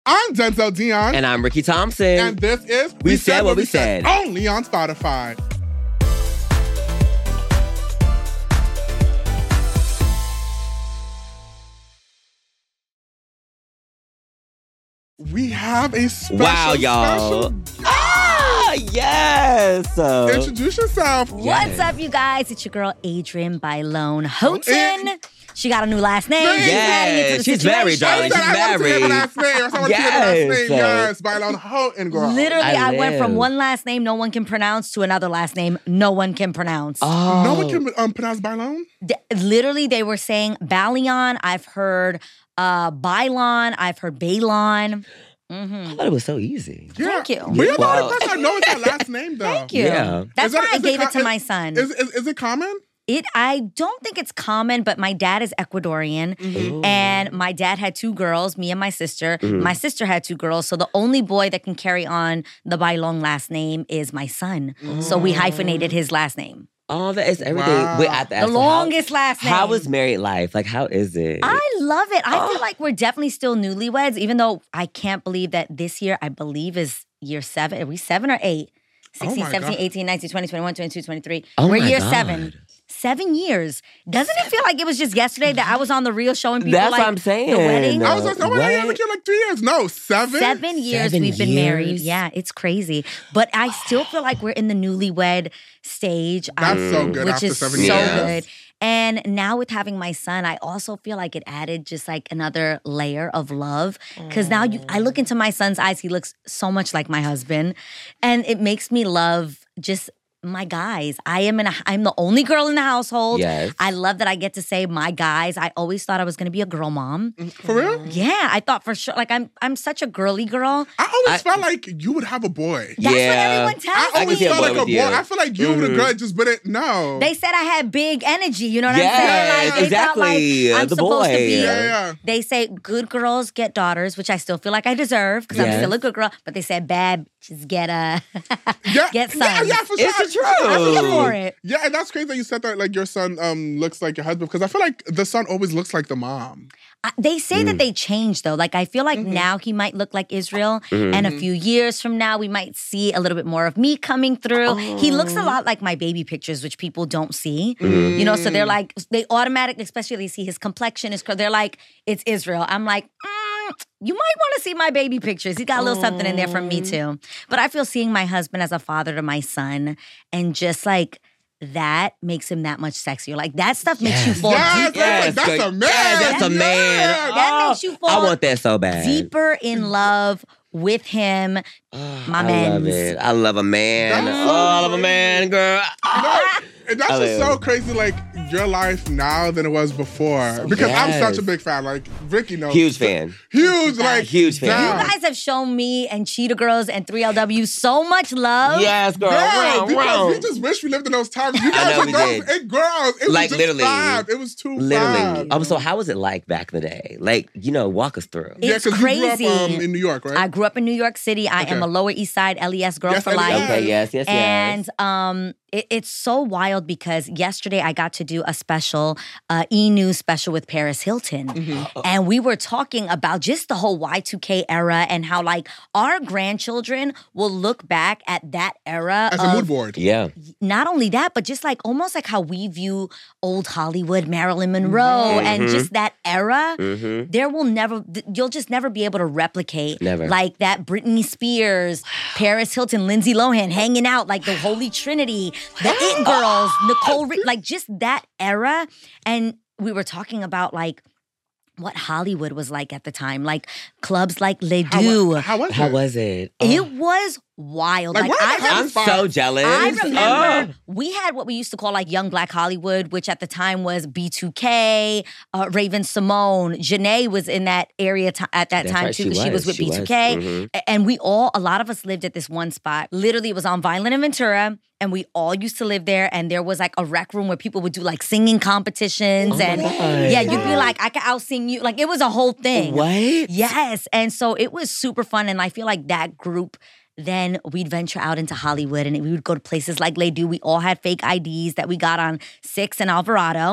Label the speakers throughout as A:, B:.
A: I'm Denzel Dion.
B: And I'm Ricky Thompson.
A: And this is
B: We Said What We Said.
A: Only on Spotify. We have a special,
B: wow, y'all. Yes.
A: Introduce yourself.
C: What's up, you guys? It's your girl, Adrienne Bailon Houghton. She got a new last name.
B: Yes, she's married, darling. She's married.
A: Last name. I want to hear the last name. Yes, Bailon Houghton, girl.
C: Literally, I went from one last name no one can pronounce to another last name no one can pronounce.
B: Oh.
A: No one can pronounce Bailon?
C: Literally, they were saying Balion. I've heard Bailon. I've heard Bailon.
B: I thought it was so easy.
A: Yeah.
C: Thank you.
A: But you're the only person I know it's her last name, though.
C: Thank you.
B: Yeah.
C: That's why I gave it to my son.
A: Is it common?
C: I don't think it's common, but my dad is Ecuadorian, and my dad had two girls, me and my sister. My sister had two girls, so the only boy that can carry on the Bailon last name is my son. So we hyphenated his last name.
B: Oh, that is everything.
A: Wow.
B: Wait, I have to ask
C: The longest last name.
B: How is married life? Like, how is it?
C: I love it. I feel like we're definitely still newlyweds, even though I can't believe that this year, I believe, is year 7. Are we 7 or 8? 16, 17, 18, 19, 20, 21, 22, 23.
B: Oh
C: We're
B: my
C: year
B: God.
C: 7. 7 years. Doesn't it feel like it was just yesterday that I was on the reel showing people
B: That's
C: like
B: what I'm saying.
C: the wedding?
A: I was like,
B: What?
A: like 3 years. No, 7?
C: 7 years
B: 7
C: we've been married.
B: years?
C: Yeah, it's crazy. But I still feel like we're in the newlywed stage.
A: That's so good
C: Which
A: after
C: is
A: 7
C: so
A: years.
C: good. And now with having my son, I also feel like it added just like another layer of love. Because now I look into my son's eyes, he looks so much like my husband. And it makes me love just my guys. I'm the only girl in the household.
B: Yes.
C: I love that I get to say my guys. I always thought I was going to be a girl mom.
A: For real?
C: Yeah, I thought for sure. Like I'm such a girly girl.
A: I always felt like you would have a boy.
C: That's
B: Yeah.
C: what everyone tells
A: I
C: me.
A: always
B: see a
A: felt
B: boy
A: like a
B: with
A: boy.
B: you.
A: I feel like you would have girl just wouldn't know.
C: They said I had big energy. You know what
B: Yes,
C: I'm saying? Like, they felt
B: exactly.
C: like I'm
B: The
C: supposed to
B: boy.
C: be.
A: Yeah.
C: They say good girls get daughters, which I still feel like I deserve because I'm
B: Yes.
C: still a good girl. But they said bad bitches get get sons.
A: Yeah, for sure.
B: It's the truth.
C: I'm here for it.
A: Yeah, and that's crazy that you said that like your son looks like your husband because I feel like the son always looks like the mom.
C: They say that they changed though. Like I feel like now he might look like Israel, and a few years from now we might see a little bit more of me coming through. He looks a lot like my baby pictures, which people don't see. You know, so they're like they automatically, especially they see his complexion, they're like it's Israel. I'm like. You might want to see my baby pictures. He's got a little something in there from me too. But I feel seeing my husband as a father to my son and just like that makes him that much sexier. Like that stuff makes you fall deeper.
A: Yes, that's a man.
B: That's a man.
C: That makes you fall
B: I want that so bad.
C: deeper in love with him. My man.
B: I love it. I love a man.
A: That's so
B: I love a man, girl.
A: And that's just so crazy, like, your life now than it was before. Because I'm such a big fan. Like, Ricky knows.
B: Huge fan.
A: Huge, like,
B: Huge fan.
A: down.
C: You guys have shown me and Cheetah Girls and 3LW so much love.
B: Yes, girl.
A: Yeah,
B: Round,
A: because
B: round.
A: we just wish we lived in those times. You guys
B: know
A: were
B: we
A: girls
B: did.
A: and girls. It was
B: Like,
A: just
B: literally.
A: fab. It was too
B: Literally.
A: fab.
B: So how was it like back in the day? Like, walk us through.
A: Yeah,
C: It's
A: because you grew
C: crazy.
A: up in New York, right?
C: I grew up in New York City. I am
A: Okay.
C: a Lower East Side LES girl
A: Yes,
C: for
A: LES.
C: life.
B: Okay, yes.
C: And it's so wild because yesterday I got to do a special, E-News special with Paris Hilton. And we were talking about just the whole Y2K era and how like our grandchildren will look back at that era
A: As a mood board.
B: Yeah.
C: not only that, but just like almost like how we view old Hollywood, Marilyn Monroe, and just that era. There will you'll just never be able to replicate
B: Never.
C: like that Britney Spears, Paris Hilton, Lindsay Lohan hanging out, like the Holy Trinity, the It Girls, Nicole, like just that era. And we were talking about like what Hollywood was like at the time, like clubs like Les Deux.
A: How was it?
B: How was it?
C: It was wild.
A: Like, where the hell
B: I'm
A: is Fox?
B: so jealous.
C: I remember
B: Oh.
C: we had what we used to call like Young Black Hollywood, which at the time was B2K, Raven Simone. Janae was in that area at that
B: That's
C: time
B: right,
C: too,
B: she
C: because she was
B: was.
C: with
B: She was.
C: B2K. And a lot of us lived at this one spot. Literally, it was on Vineland and Ventura. And we all used to live there. And there was like a rec room where people would do like singing competitions.
B: Oh
C: and
B: my God.
C: yeah, you'd be like, I can out-sing you. Like it was a whole thing.
B: What?
C: Yes. And so it was super fun. And I feel like that group, then we'd venture out into Hollywood and we would go to places like Les Deux. We all had fake IDs that we got on 6 and Alvarado.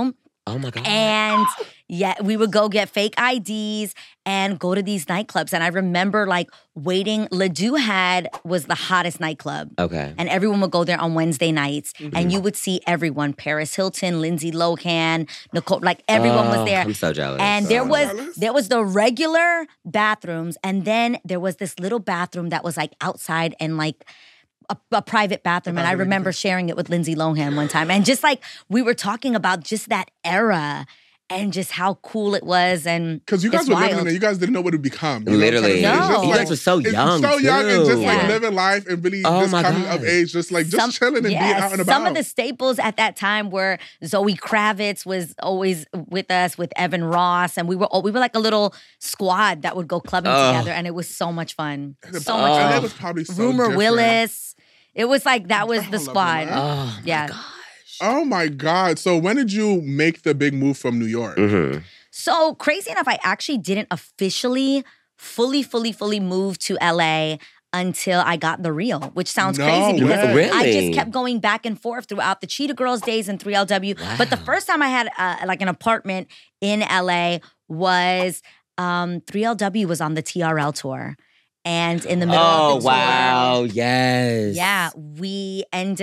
B: Oh my God.
C: And yeah, we would go get fake IDs and go to these nightclubs. And I remember like waiting. Ledoux was the hottest nightclub.
B: Okay.
C: And everyone would go there on Wednesday nights. And you would see everyone. Paris Hilton, Lindsay Lohan, Nicole, like everyone was there.
B: I'm so jealous.
C: And there was the regular bathrooms. And then there was this little bathroom that was like outside and like a private bathroom. And I remember sharing it with Lindsay Lohan one time. And just like we were talking about just that era and just how cool it was. And
A: because you guys
C: it's
A: were
C: wild.
A: living in it, you guys didn't know what it would become.
B: Literally.
C: No.
B: You guys were so young.
A: So young and just like
C: Yeah.
A: living life and really
B: Oh
A: just
B: my
A: coming
B: God.
A: of age, just chilling and being out and about.
C: Some of the staples at that time were Zoe Kravitz was always with us with Evan Ross, and we were like a little squad that would go clubbing together, and it was so much fun. So much
A: And
C: fun.
A: it was probably so
C: Rumor
A: different.
C: Willis. It was like that was
A: I
C: the
A: love
C: squad.
A: Rumor.
B: Oh,
C: Yeah.
B: my gosh.
A: Oh my God. So when did you make the big move from New York?
B: Mm-hmm.
C: So crazy enough, I actually didn't officially, fully move to LA until I got The Real, which sounds
A: No
C: crazy because
A: way.
B: Really?
C: I just kept going back and forth throughout the Cheetah Girls days and 3LW. But the
B: Wow.
C: first time I had like an apartment in LA was 3LW was on the TRL tour. And in the middle
B: Oh,
C: of the tour,
B: wow. Yes.
C: yeah, we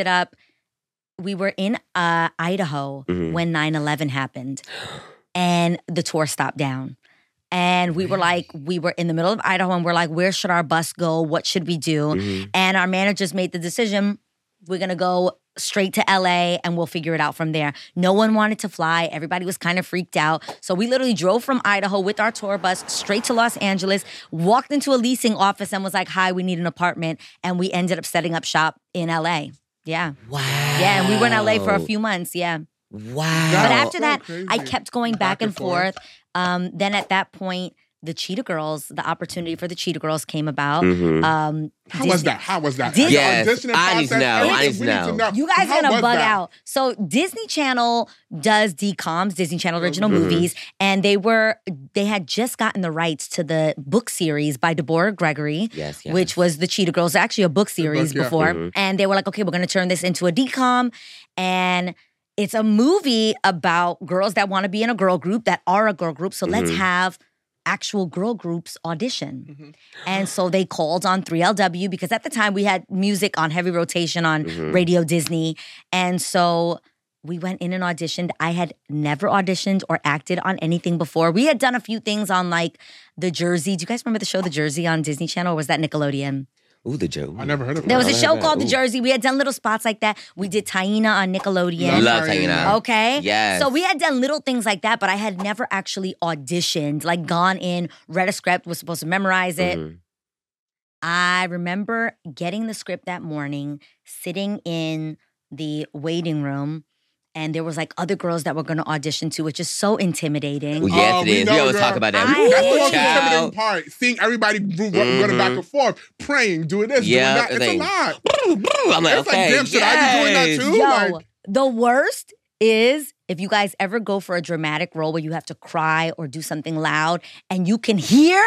C: were in Idaho
B: Mhm.
C: when 9/11 happened. And the tour stopped down. And we were in the middle of Idaho and we're like, where should our bus go? What should we do?
B: Mhm.
C: And our managers made the decision, we're gonna go straight to LA and we'll figure it out from there. No one wanted to fly. Everybody was kind of freaked out. So we literally drove from Idaho with our tour bus straight to Los Angeles, walked into a leasing office and was like, hi, we need an apartment. And we ended up setting up shop in LA. Yeah.
B: Wow.
C: Yeah, and we were in LA for a few months, yeah.
B: Wow.
C: But
A: Wow.
C: after that,
A: So
C: I
A: crazy.
C: kept going back and forth. Then at that point, the Cheetah Girls, the opportunity for the Cheetah Girls came about.
B: Mhm.
A: How was that? How was that?
C: Disney-
B: Yes,
A: The auditioning
B: I need to
A: process,
B: know.
A: everything,
B: I need to
A: we
B: know.
C: You guys
A: How
C: are gonna
A: was
C: bug
A: that?
C: out. So Disney Channel does DCOMs, Disney Channel Original
B: Mhm.
C: Movies, and they had just gotten the rights to the book series by Deborah Gregory,
B: Yes, yes.
C: which was The Cheetah Girls, actually a book series
A: yeah.
C: before.
B: Mhm.
C: And they were like, okay, we're gonna turn this into a DCOM. And it's a movie about girls that want to be in a girl group, that are a girl group. So let's
B: Mhm.
C: have actual girl groups audition.
A: Mhm.
C: And so they called on 3LW because at the time we had music on heavy rotation on
B: Mhm.
C: Radio Disney. And so we went in and auditioned. I had never auditioned or acted on anything before. We had done a few things on like The Jersey. Do you guys remember the show The Jersey on Disney Channel, or was that Nickelodeon?
B: Ooh, the Joe.
A: I never heard of
C: There was
A: that.
C: a show called The Jersey. We had done little spots like that. We did Taina on Nickelodeon.
B: Love hanging out.
C: Okay.
B: Yes.
C: So we had done little things like that, but I had never actually auditioned, like gone in, read a script, was supposed to memorize it.
B: Mhm.
C: I remember getting the script that morning, sitting in the waiting room, and there was like other girls that were going to audition too, which is so intimidating.
B: Well, yes,
A: Oh,
B: it
A: we
B: is.
A: know,
B: We always
A: girl.
B: talk about that.
C: I
B: Ooh,
A: That's the
C: hate
A: most
B: child.
A: intimidating part. Seeing everybody running back and forth, praying, doing this,
B: Yeah,
A: doing that. It's a
B: thing.
A: lot.
B: I'm like,
A: It's
B: okay.
A: like, damn, should I be doing that
B: yes.
A: too?
C: Yo,
A: Like-
C: the worst is if you guys ever go for a dramatic role where you have to cry or do something loud and you can hear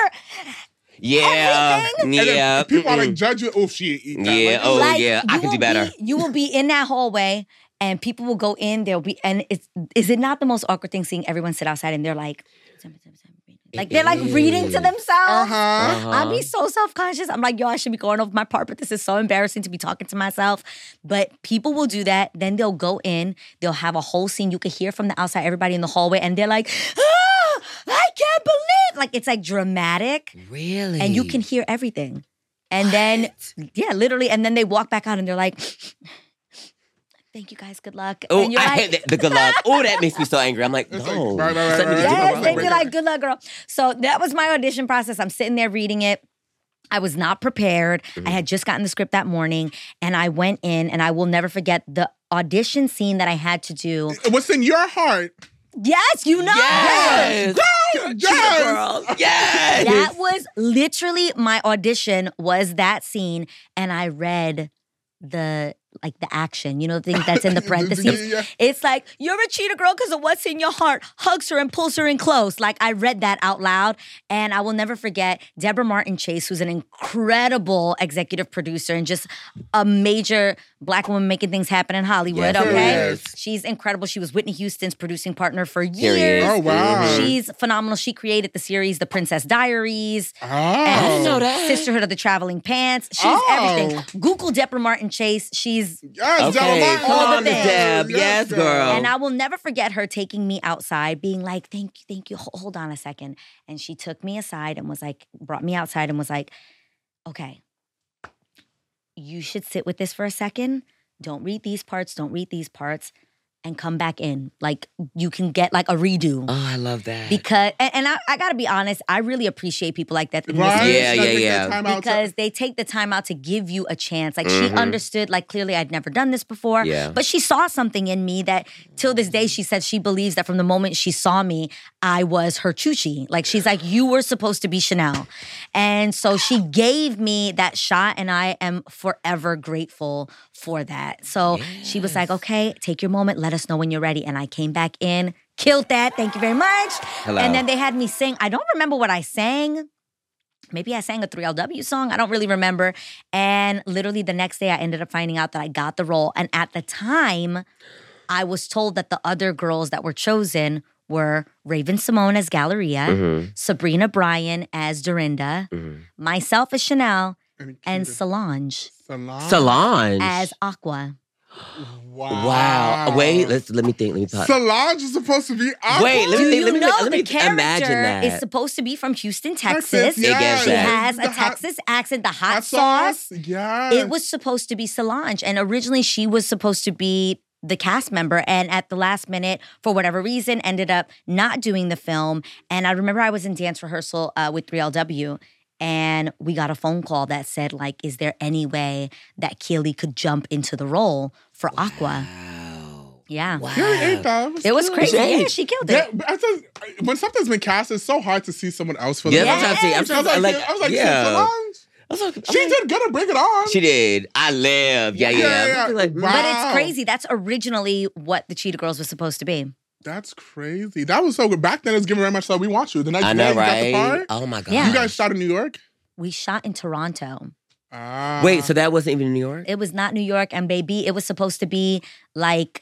B: Yeah.
C: everything.
A: And then
B: Yeah.
A: people are like,
B: Mm-mm.
A: judge you. Oh, she ain't eat that.
B: Yeah,
A: Like,
B: oh,
C: like,
B: yeah, I
C: you
B: could do
C: will
B: better.
C: You will be in that hallway and people will go in, and is it not the most awkward thing seeing everyone sit outside and they're like they're like reading to themselves?
A: Uh-huh.
C: I'd be so self-conscious. I'm like, yo, I should be going over my part, but this is so embarrassing to be talking to myself. But people will do that. Then they'll go in, they'll have a whole scene. You can hear from the outside, everybody in the hallway, and they're like, ah, I can't believe. Like, it's like dramatic.
B: Really?
C: And you can hear everything. And then, yeah, literally. And then they walk back out and they're like, thank you guys, good luck.
B: Oh,
C: and you're
B: I
C: like,
B: hate the good luck. Oh, that makes me so angry. I'm like,
A: It's
B: no.
A: like, right,
B: Send me
A: right,
B: to
A: right.
B: jail.
C: yes, they'd be
A: Right.
C: like, good luck, girl. So that was my audition process. I'm sitting there reading it. I was not prepared. I had just gotten the script that morning and I went in and I will never forget the audition scene that I had to do.
A: What's in your heart?
C: Yes, you know.
B: Yes.
A: Yes.
B: Girl. Yes.
C: That was literally my audition was that scene and I read the like the action, the thing that's in the parentheses.
A: Yeah.
C: It's like, you're a cheater girl because of what's in your heart. Hugs her and pulls her in close. Like, I read that out loud. And I will never forget Deborah Martin Chase, who's an incredible executive producer and just a major Black woman making things happen in Hollywood,
B: Yes,
C: okay?
A: yes.
C: She's incredible. She was Whitney Houston's producing partner for
B: Period.
C: years.
A: Oh, wow.
C: She's phenomenal. She created the series The Princess Diaries.
A: Oh.
B: I didn't know that.
C: Sisterhood of the Traveling Pants. She's
A: Oh.
C: everything. Google Deborah Martin Chase. She's
A: Yes,
B: Okay,
A: Deborah Martin.
C: all
B: come
C: the
B: on,
C: things.
B: Deb. Yes, girl.
C: And I will never forget her taking me outside, being like, thank you. Hold on a second. And she took me aside and was like, brought me outside and was like, okay, you should sit with this for a second. Don't read these parts. And come back in. Like, you can get like a redo.
B: Oh, I love that.
C: Because, and I gotta be honest, I really appreciate people like that in this
A: Right?
B: Yeah,
A: Like,
B: yeah,
A: take
B: yeah.
A: that time out to-
C: because they take the time out to give you a chance. Like, she
B: Mhm.
C: understood, like, clearly I'd never done this before.
B: Yeah.
C: But she saw something in me that, till this day, she said she believes that from the moment she saw me, I was her Chuchi. Like, she's like, you were supposed to be Chanel. And so she gave me that shot, and I am forever grateful for that. So she was like, okay, take your moment. Let us know when you're ready. And I came back in, killed that. Thank you very much.
B: Hello.
C: And then they had me sing. I don't remember what I sang. Maybe I sang a 3LW song. I don't really remember. And literally the next day, I ended up finding out that I got the role. And at the time, I was told that the other girls that were chosen were Raven Simone as Galleria,
B: Mhm.
C: Sabrina Bryan as Dorinda,
B: Mhm.
C: myself as Chanel,
A: And
C: and
A: Cutie.
C: Solange
B: Solange.
C: as Aqua.
B: Wow. Wait, let me think. Let me pause.
A: Solange is supposed to be Aqua.
B: Wait, let
C: Do
B: me think.
C: you
B: Let me
C: know
B: let me
C: the character
B: imagine that.
C: is supposed to be from Houston,
A: Texas,
C: Texas?
A: yes.
C: She
B: Yeah.
C: has
A: The
C: a Texas accent, the hot
A: hot
C: sauce.
A: Yeah.
C: It was supposed to be Solange. And originally she was supposed to be the cast member. And at the last minute, for whatever reason, ended up not doing the film. And I remember I was in dance rehearsal with 3LW. And we got a phone call that said, like, is there any way that Keely could jump into the role for Aqua?
B: Wow.
C: Yeah.
B: Wow.
A: Really ain't that?
C: It was crazy.
B: She
C: Yeah,
B: aged.
C: she killed
A: Yeah,
C: it.
A: but I said, when something's been cast, it's so hard to see someone else for
B: Yeah,
A: the
B: that's what I'm saying. I'm
A: I was
B: trying
A: like,
B: to
A: yeah. Solange? She did good at Bring It On.
B: She did. I live. Yeah,
A: Yeah,
B: yeah.
A: yeah.
B: I'm like,
A: Wow.
C: But it's crazy. That's originally what the Cheetah Girls was supposed to be.
A: That's crazy. That was so good. Back then, it was giving very much so we want you. The next
B: I
A: day,
B: know,
A: you got
B: right?
A: the part.
B: Oh my god.
C: Yeah.
A: You guys shot in New York?
C: We shot in Toronto.
A: Ah.
B: Wait, so that wasn't even in New York?
C: It was not New York, and baby, it was supposed to be like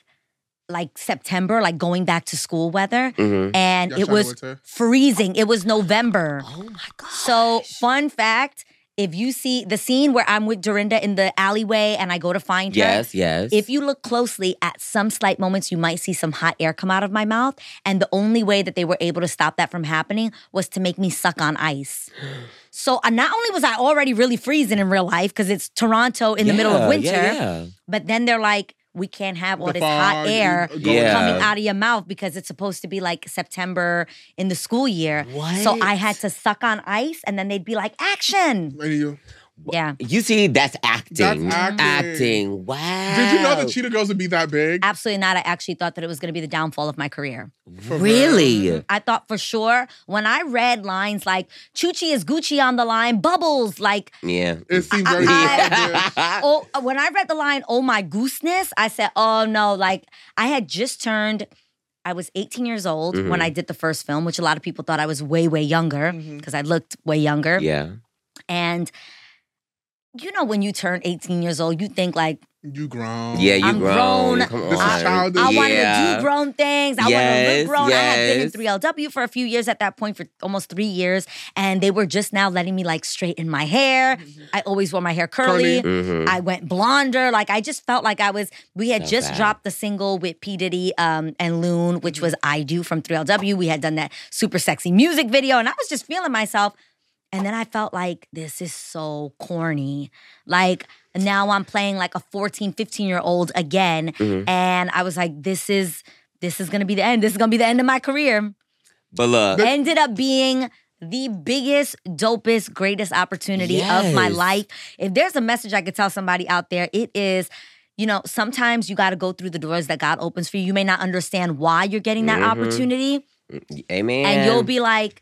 C: September, like going back to school weather.
B: Mm-hmm.
C: And
A: Y'all
C: it
A: shot in
C: was
A: winter?
C: freezing. It was November.
B: Oh my god.
C: So, fun fact, if you see the scene where I'm with Dorinda in the alleyway and I go to find her,
B: Yes, yes.
C: if you look closely at some slight moments, you might see some hot air come out of my mouth. And the only way that they were able to stop that from happening was to make me suck on ice. So not only was I already really freezing in real life, because it's Toronto in the middle of winter,
B: Yeah.
C: but then they're like, we can't have all
A: The
C: this hot
A: fog,
C: air
B: Yeah.
C: coming out of your mouth because it's supposed to be like September in the school year. So
B: What?
C: I had to suck on ice and then they'd be like, action.
A: And you-
C: Yeah.
B: You see, that's acting.
A: That's acting.
B: Acting. Wow.
A: Did you know the Cheetah Girls would be that big?
C: Absolutely not. I actually thought that it was going to be the downfall of my career.
A: For
B: Really?
C: I thought for sure when I read lines like Chuchi is Gucci on the line, Bubbles, like,
B: Yeah.
A: It seemed very
C: I- oh, when I read the line, oh my gooseness, I said, oh no, like I had just turned, I was 18 years old when I did the first film, which a lot of people thought I was way, way younger because I looked way younger.
B: Yeah.
C: And you know, when you turn 18 years old, you think like,
A: You grown.
B: Yeah, you
C: I'm
B: grown.
C: grown.
B: Come on.
A: This is childish.
C: I wanted
B: Yeah.
C: to do grown things. I wanted to
B: Yes,
C: look grown. I had been in
B: yes.
C: 3LW for a few years at that point, for almost 3 years. And they were just now letting me like straighten my hair. I always wore my hair curly.
B: Mhm.
C: I went blonder. Like I just felt like we had
B: So
C: just
B: bad.
C: dropped the single with P. Diddy and Loon, which was I Do from 3LW. We had done that super sexy music video. And I was just feeling myself. And then I felt like, this is so corny. Like, now I'm playing like a 14, 15-year-old again. And I was like, this is going to be the end. This is going to be the end of my career.
B: But look.
C: Ended up being the biggest, dopest, greatest opportunity of my
B: Yes.
C: life. If there's a message I could tell somebody out there, it is, you know, sometimes you got to go through the doors that God opens for you. You may not understand why you're getting that opportunity.
B: Amen.
C: And you'll be like,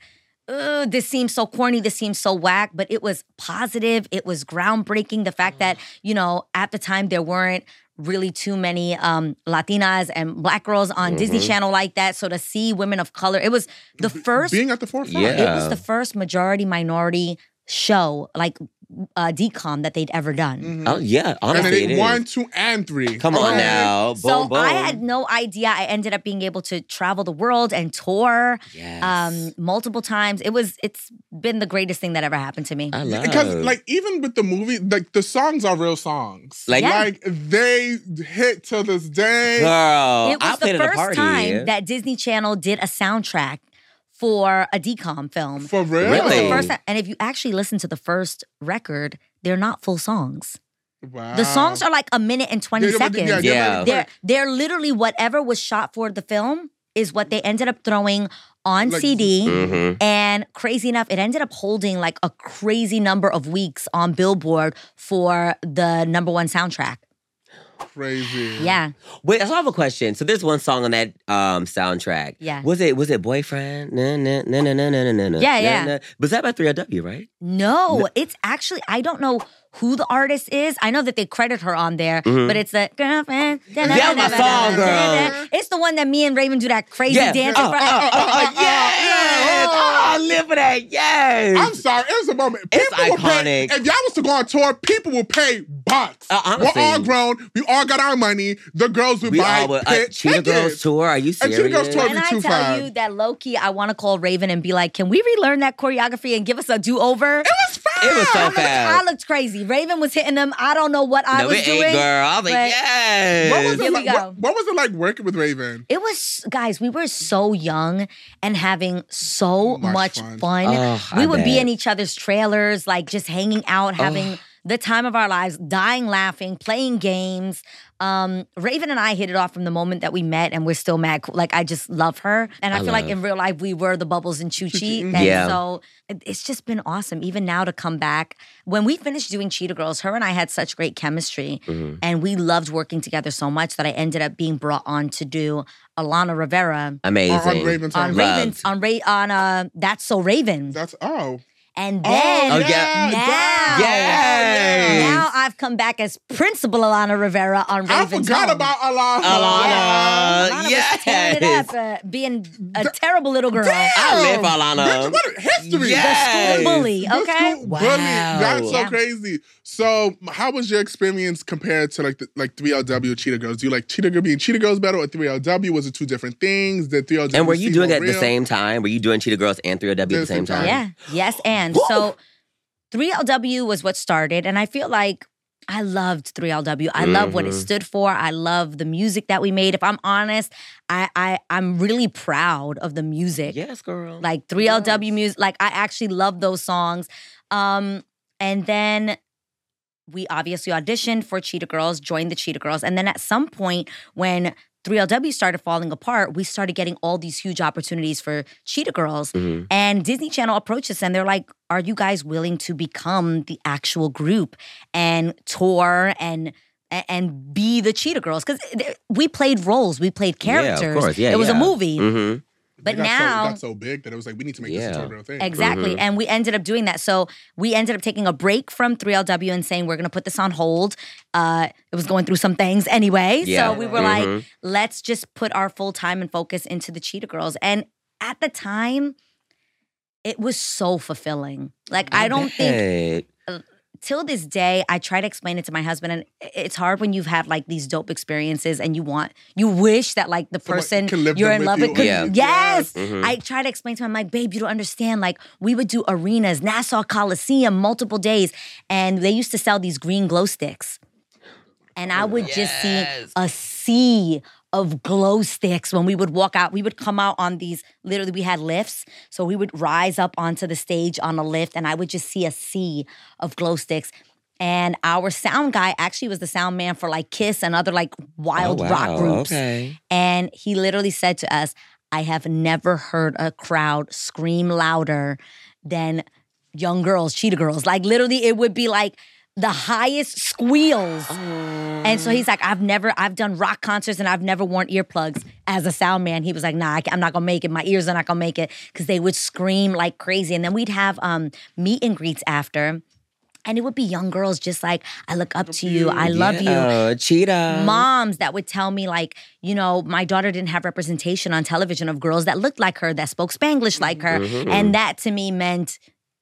C: this seems so corny, this seems so whack, but it was positive. It was groundbreaking. The fact that, at the time there weren't really too many Latinas and Black girls on Disney Channel like that. So to see women of color, it was the first.
A: Being at the forefront.
C: It was the first majority-minority show, like DCOM, that they'd ever done.
B: Oh, yeah. Honestly,
A: and then 1, 2, and 3.
B: Come on now. Boom,
C: so
B: boom.
C: I had no idea. I ended up being able to travel the world and tour multiple times. It's been the greatest thing that ever happened to me.
B: I love.
A: Because even with the movie, the songs are real songs. Like they hit to this day.
B: Girl,
C: it was the first time that Disney Channel did a soundtrack for a DCOM film.
A: For real?
C: It was the first time. And if you actually listen to the first record, they're not full songs.
A: Wow.
C: The songs are like a minute and 20 seconds.
B: Yeah.
C: They're literally whatever was shot for the film is what they ended up throwing on CD. And crazy enough, it ended up holding like a crazy number of weeks on Billboard for the #1 soundtrack.
A: Crazy.
C: Yeah.
B: Wait, so I have a question. So there's one song on that soundtrack.
C: Yeah.
B: Was it Boyfriend? Na, na, na, na, na, na, na, na,
C: Yeah.
B: na. Was that by 3LW, right?
C: No, it's actually, I don't know who the artist is. I know that they credit her on there, but it's the girlfriend.
B: That's my song, girl.
C: It's the one that me and Raven do that crazy dance.
B: Yes! I live for that, yes!
A: I'm sorry, it was a moment.
B: It's
A: People will pay,
B: iconic.
A: if y'all was to go on tour, people will pay bucks.
B: Honestly.
A: We're all grown. We all got our money. The girls would buy
B: Cheetah Girls tour, are you serious?
A: Cheetah Girls tour
C: Can I tell you that low-key, I want to call Raven and be like, can we relearn that choreography and give us a do-over?
A: It was fast.
B: It was so fast.
C: I looked crazy. Raven was hitting them. I don't know what I was doing.
B: Girl. I was like, yes.
A: What was it like working with Raven?
C: It was, guys, we were so young and having so much fun. We would be in each other's trailers, like just hanging out, having the time of our lives, dying laughing, playing games. Raven and I hit it off from the moment that we met, and we're still mad. Like, I just love her. And I feel like in real life, we were the Bubbles and Chuchi. And so it's just been awesome. Even now to come back. When we finished doing Cheetah Girls, her and I had such great chemistry. And we loved working together so much that I ended up being brought on to do Alana Rivera.
B: Amazing.
A: On Raven's
C: That's So Raven. And then now I've come back as Principal Alana Rivera on Raven's
A: I forgot about Alana.
C: Alana was tearing it up, being a terrible little girl.
A: Damn.
B: I live for Alana.
A: Bitch, what a history.
B: Yes.
C: The school bully,
A: The
C: okay?
A: school bully. That's so crazy. So how was your experience compared to like 3LW Cheetah Girls? Do you like Cheetah Girl being Cheetah Girls better or 3LW? Was it two different things? Did 3LW
B: And were you doing it at the same time? Were you doing Cheetah Girls and 3LW at the same time?
C: Yeah. Yes, and so 3LW was what started, and I feel like I loved 3LW. I love what it stood for. I love the music that we made. If I'm honest, I'm really proud of the music.
B: Yes, girl.
C: Like 3LW music. Like I actually love those songs. And then we obviously auditioned for Cheetah Girls, joined the Cheetah Girls, and then at some point when 3LW started falling apart, we started getting all these huge opportunities for Cheetah Girls. And Disney Channel approached us and they're like, are you guys willing to become the actual group and tour and be the Cheetah Girls? Because we played roles, we played characters.
B: Yeah, of course. Yeah,
C: it was a movie. But
A: now it got so big that it was like, we need to make this into a real thing.
C: Exactly. And we ended up doing that. So we ended up taking a break from 3LW and saying, we're going to put this on hold. It was going through some things anyway. So we were like, let's just put our full time and focus into the Cheetah Girls. And at the time, it was so fulfilling. Like, I don't think... Till this day, I try to explain it to my husband, and it's hard when you've had like these dope experiences and you wish that like the person you're in love with could. Yes. I try to explain to him, I'm like, babe, you don't understand. Like, we would do arenas, Nassau Coliseum, multiple days, and they used to sell these green glow sticks. And I would just see a sea of glow sticks when we would walk out. We would come out on these, literally we had lifts. So we would rise up onto the stage on a lift and I would just see a sea of glow sticks. And our sound guy actually was the sound man for like Kiss and other like wild rock groups. And he literally said to us, I have never heard a crowd scream louder than young girls, Cheetah Girls. Like literally it would be like the highest squeals. And so he's like, I've done rock concerts and I've never worn earplugs as a sound man. He was like, nah, I'm not gonna make it. My ears are not gonna make it, because they would scream like crazy. And then we'd have meet and greets after. And it would be young girls just like, I look up to you. I love you.
B: Cheetah.
C: Moms that would tell me like, you know, my daughter didn't have representation on television of girls that looked like her, that spoke Spanglish like her. And that to me meant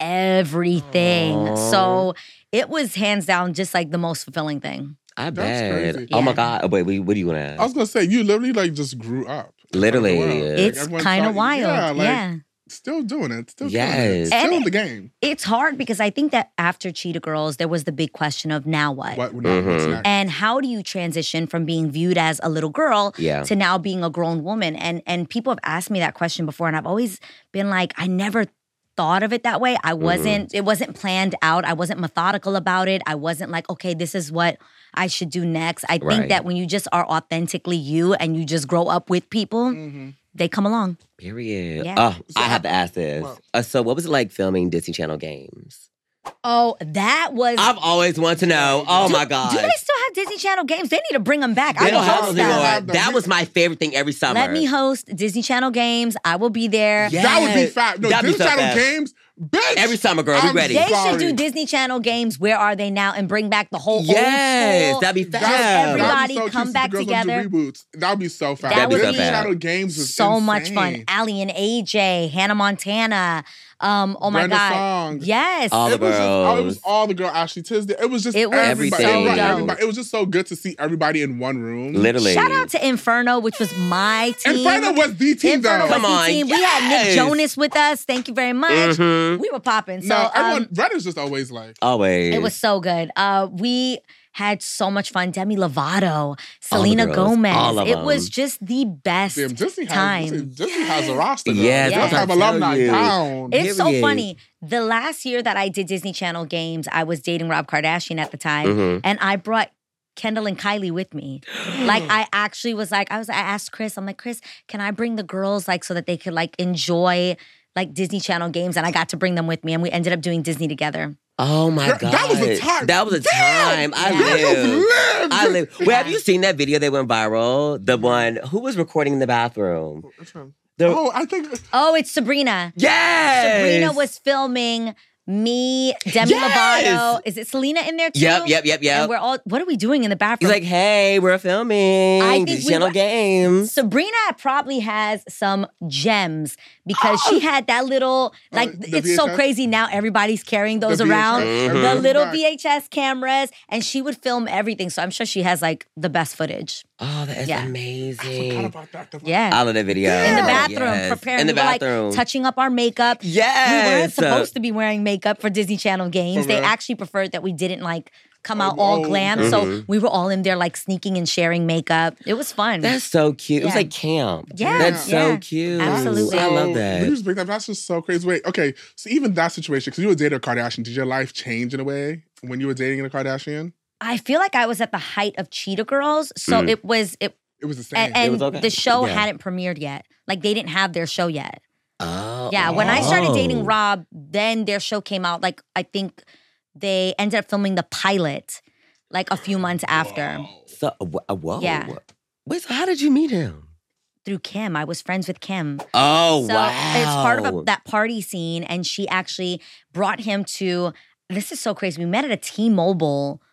C: everything.
B: Aww.
C: So it was hands down just like the most fulfilling thing.
B: I
A: That's
B: bet.
A: crazy.
B: Oh my God. Wait, what do you want to ask?
A: I was gonna say, you literally like just grew up.
B: Literally.
C: It's kind of wild. Yeah.
A: Still doing it. Still
B: Yes.
A: doing it. Still
C: And
A: in the game.
C: It's hard because I think that after Cheetah Girls, there was the big question of now what?
A: What's next?
C: And how do you transition from being viewed as a little girl
B: Yeah.
C: to now being a grown woman? And people have asked me that question before, and I've always been like, I never thought of it that way. I wasn't, it wasn't planned out. I wasn't methodical about it. I wasn't like, okay, this is what I should do next. I think
B: Right.
C: that when you just are authentically you and you just grow up with people, they come along.
B: Period.
C: Yeah.
B: Oh, I have to ask this.
A: Wow.
B: So what was it like filming Disney Channel games?
C: Oh, that was...
B: I've always wanted to know. Oh my God.
C: Do they still have Disney Channel games? They need to bring them back.
B: They
C: I
B: don't
C: will
B: have
C: host
B: those anymore.
C: that.
B: That was my favorite thing every summer.
C: Let me host Disney Channel games. I will be there.
B: Yeah.
A: That would be fat. No,
B: That'd be
A: Disney
B: so
A: Channel
B: fast.
A: games, bitch.
B: Every summer, girl. We
A: I'm
B: ready.
C: They
A: sorry.
C: should do Disney Channel games. Where are they now? And bring back the whole
B: Yes,
C: old school.
B: that'd be
C: Just
B: fast.
C: everybody
A: That'd be so
C: come
A: cute
C: back
A: if the girls
C: together.
A: wanna do reboots. That would be so fast.
C: That would
A: Disney
C: be
A: Channel games was
C: so
A: insane.
C: much fun. Allie and AJ, Hannah Montana. Oh my
A: Brenda
C: God.
A: Song.
C: Yes.
B: All the
A: It was just,
B: girls.
A: it was all the girl Ashley Tisdale. It was just
C: It was
A: everybody.
B: so
A: Everybody,
B: dope.
A: everybody. It was just so good to see everybody in one room.
B: Literally.
C: Shout out to Inferno, which was my team.
A: Inferno was the team,
C: Inferno
A: though.
C: was
B: Come
C: the
B: on,
C: team. We had Nick
B: yes.
C: Jonas with us. Thank you very much. We were popping. So
A: No, everyone. Red is just always like.
B: Always.
C: it was so good. We had so much fun. Demi Lovato, Selena
B: girls,
C: Gomez.
B: all of
C: It was
B: them.
C: just the best
A: Damn, Disney
C: time.
A: has a roster. Though.
B: Yes,
A: They
C: that's
A: have
B: what I'm
A: alumni
B: telling you.
A: down.
C: It's so
B: Period.
C: funny. The last year that I did Disney Channel games, I was dating Rob Kardashian at the time,
B: Mm-hmm.
C: and I brought Kendall and Kylie with me. Like I actually was like, I asked Chris, I'm like, Chris, can I bring the girls like so that they could like enjoy like Disney Channel games? And I got to bring them with me, and we ended up doing Disney together.
B: Oh my
A: Girl,
B: God.
A: that was a time.
B: That was a
A: Damn.
B: time. I
C: Yeah.
B: lived. I lived. Well, have
C: Yeah.
B: you seen that video that went viral? The one, who was recording in the bathroom? The-
A: Oh, I think.
C: Oh, it's Sabrina.
B: Yes!
C: Sabrina was filming me, Demi
B: Yes!
C: Lovato. Is it Selena in there too?
B: Yep.
C: And we're all, what are we doing in the
B: He's
C: bathroom?
B: like, hey, we're filming
C: I think
B: Disney
C: we
B: Channel
C: were-
B: games.
C: Sabrina probably has some gems because she had that little, like,
A: the
C: it's so
A: VHS?
C: crazy now everybody's carrying those
A: The
C: around.
A: VHS.
B: Mm-hmm.
C: The little
A: Back.
C: VHS cameras, and she would film everything. So I'm sure she has, like, the best footage.
B: Oh, that is
C: Yeah.
A: Forgot
B: amazing.
A: about that.
C: Yeah.
B: I love that video.
C: In the bathroom,
B: Yes.
C: preparing.
B: In the
C: we were,
B: bathroom.
C: like, touching up our makeup.
B: Yes.
C: We weren't supposed to be wearing makeup for Disney Channel games.
A: For
C: They
A: real?
C: actually preferred that we didn't, like, come out
A: Oh,
C: all
A: oh,
C: glam.
A: okay.
C: So we were all in there, like, sneaking and sharing makeup. It was fun.
B: That's so cute. It was
C: Yeah.
B: like camp.
C: Yeah,
B: That's so
C: yeah.
B: cute.
C: Absolutely.
B: I love
A: When you
B: that.
A: just bring that, that's just so crazy. Wait, okay. So even that situation, because you were dating a Kardashian, did your life change in a way when you were dating a Kardashian?
C: I feel like I was at the height of Cheetah Girls. So it was,
A: It was the same.
C: and
B: was okay.
C: the show
B: Yeah.
C: hadn't premiered yet. Like, they didn't have their show yet.
B: Oh.
C: Yeah, when I started dating
B: Oh.
C: Rob, then their show came out. Like, I think they ended up filming the pilot like a few months after.
B: So, whoa.
C: Yeah.
B: Wait, so how did you meet him?
C: Through Kim. I was friends with Kim.
B: Oh,
C: So
B: wow.
C: it's part of that party scene, and she actually brought him to, this is so crazy. We met at a T-Mobile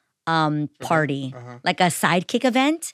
C: party, like a sidekick event.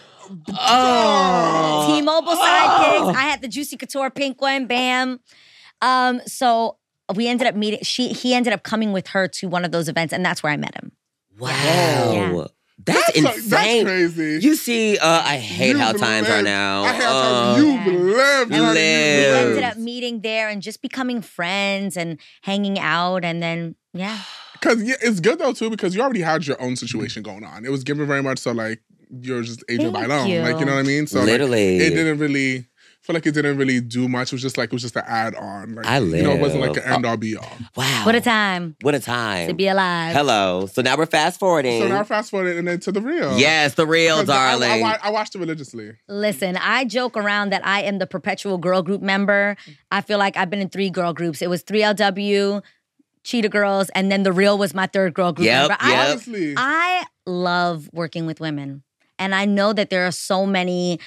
B: Oh.
C: T-Mobile sidekicks. I had the Juicy Couture pink one, bam. So we ended up meeting, he ended up coming with her to one of those events, and that's where I met him.
B: Wow.
C: Yeah.
B: That's insane.
A: That's crazy.
B: You see, I hate how
A: You've
B: times are
A: lived.
B: now.
A: I hate how times you've lived.
B: You
A: honey,
B: lived.
C: We
A: you've
C: ended up meeting there and just becoming friends and hanging out, and then, yeah.
A: Because it's good though too, because you already had your own situation going on. It was given very much so like you're just Adrian
C: Thank
A: Bailon.
C: you.
A: Like, you know what I mean? So like,
B: Literally.
A: it didn't really feel like it didn't really do much. It was just an add-on. Like,
B: I
A: you know, it wasn't like
B: live.
A: an end all be all.
B: Wow.
C: What a time
B: What a time.
C: to be alive.
B: Hello. So now we're fast forwarding.
A: So now fast forward and then to the real.
B: Yes, the real,
A: 'Cause
B: darling.
A: I watched it religiously.
C: Listen, I joke around that I am the perpetual girl group member. I feel like I've been in 3 girl groups. It was 3LW, Cheetah Girls, and then The Real was my third girl group member.
A: Honestly.
C: I love working with women. And I know that there are so many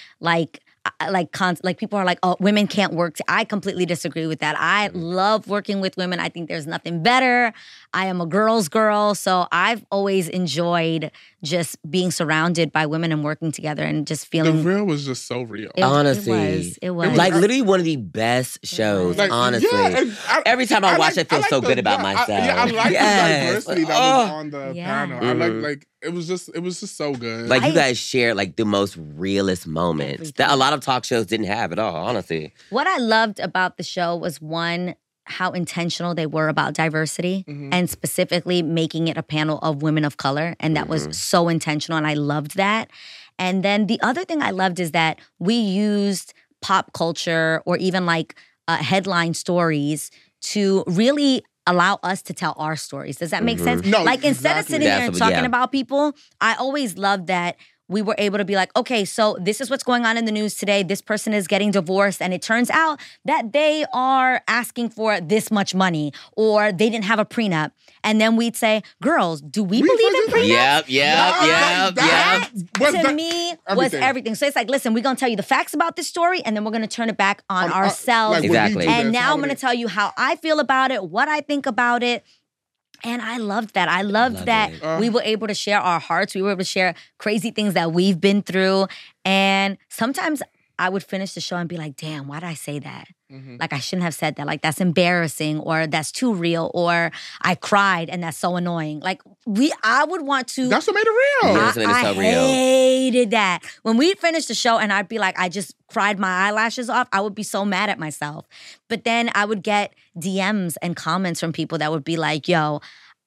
C: people are like, oh, women can't work. I completely disagree with that. I love working with women. I think there's nothing better. I am a girl's girl. So I've always enjoyed just being surrounded by women and working together and just feeling.
A: The Real was just so real.
B: Honestly.
C: It was.
B: Like literally one of the best shows,
A: Like,
B: honestly.
A: yeah,
B: Every time I watch it, I feel so good about myself.
A: I like the diversity that was on the panel. I
B: Mm-hmm.
A: like it was just so good.
B: Like you guys shared like the most realist moments that a lot of talk shows didn't have at all, honestly.
C: What I loved about the show was one, how intentional they were about diversity and specifically making it a panel of women of color. And that was so intentional and I loved that. And then the other thing I loved is that we used pop culture or even like headline stories to really allow us to tell our stories. Does that make sense?
A: No,
C: like instead of sitting there and talking about people, I always loved that we were able to be like, okay, so this is what's going on in the news today. This person is getting divorced and it turns out that they are asking for this much money or they didn't have a prenup. And then we'd say, girls, do we believe in prenups?
B: Yep.
C: That to me was everything. So it's like, listen, we're going to tell you the facts about this story and then we're going to turn it back on ourselves.
A: Like
B: exactly.
C: And now I'm going to tell you how I feel about it, what I think about it. And I loved that. I loved that we were able to share our hearts. We were able to share crazy things that we've been through. And sometimes I would finish the show and be like, damn, why did I say that? Like, I shouldn't have said that. Like, that's embarrassing or that's too real or I cried and that's so annoying. Like, I would want to.
A: That's what made it real.
B: Yeah, that's what made it so real.
C: I hated that. When we'd finish the show and I'd be like, I just cried my eyelashes off, I would be so mad at myself. But then I would get DMs and comments from people that would be like, yo,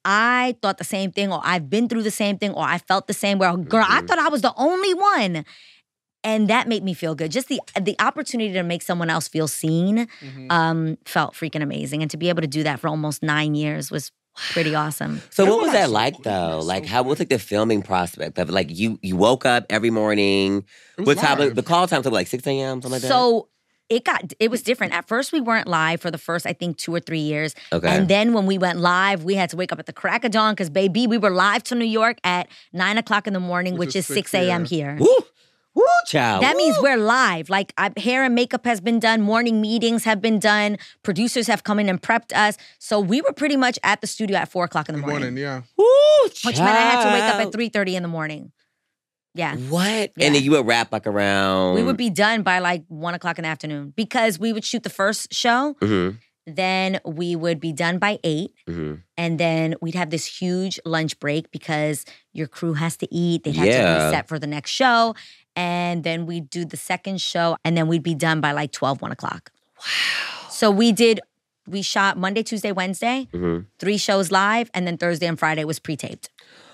C: I thought the same thing or I've been through the same thing or I felt the same way. Girl, I thought I was the only one. And that made me feel good. Just the opportunity to make someone else feel seen felt freaking amazing. And to be able to do that for almost 9 years was pretty awesome.
B: So what was that like though? Like how was like the filming prospect of it? Like you woke up every morning. What time? The call time was like 6 a.m. something like that.
C: So it was different. At first, we weren't live for the first, I think, 2 or 3 years.
B: Okay.
C: And then when we went live, we had to wake up at the crack of dawn because, baby, we were live to New York at 9 o'clock in the morning, which is 6 a.m. here.
B: Woo! Woo, child.
C: That means we're live. Like, hair and makeup has been done. Morning meetings have been done. Producers have come in and prepped us. So we were pretty much at the studio at 4 o'clock in the morning.
A: Yeah.
B: Woo, child.
C: Which meant I had to wake up at 3:30 in the morning. Yeah.
B: What?
C: Yeah.
B: And then you would wrap like around...
C: We would be done by like 1 o'clock in the afternoon because we would shoot the first show. Then we would be done by 8. And then we'd have this huge lunch break because your crew has to eat. They have to reset for the next show. And then we'd do the second show. And then we'd be done by like 12, 1 o'clock. Wow. So we shot Monday, Tuesday, Wednesday, 3 shows live. And then Thursday and Friday was pre-taped.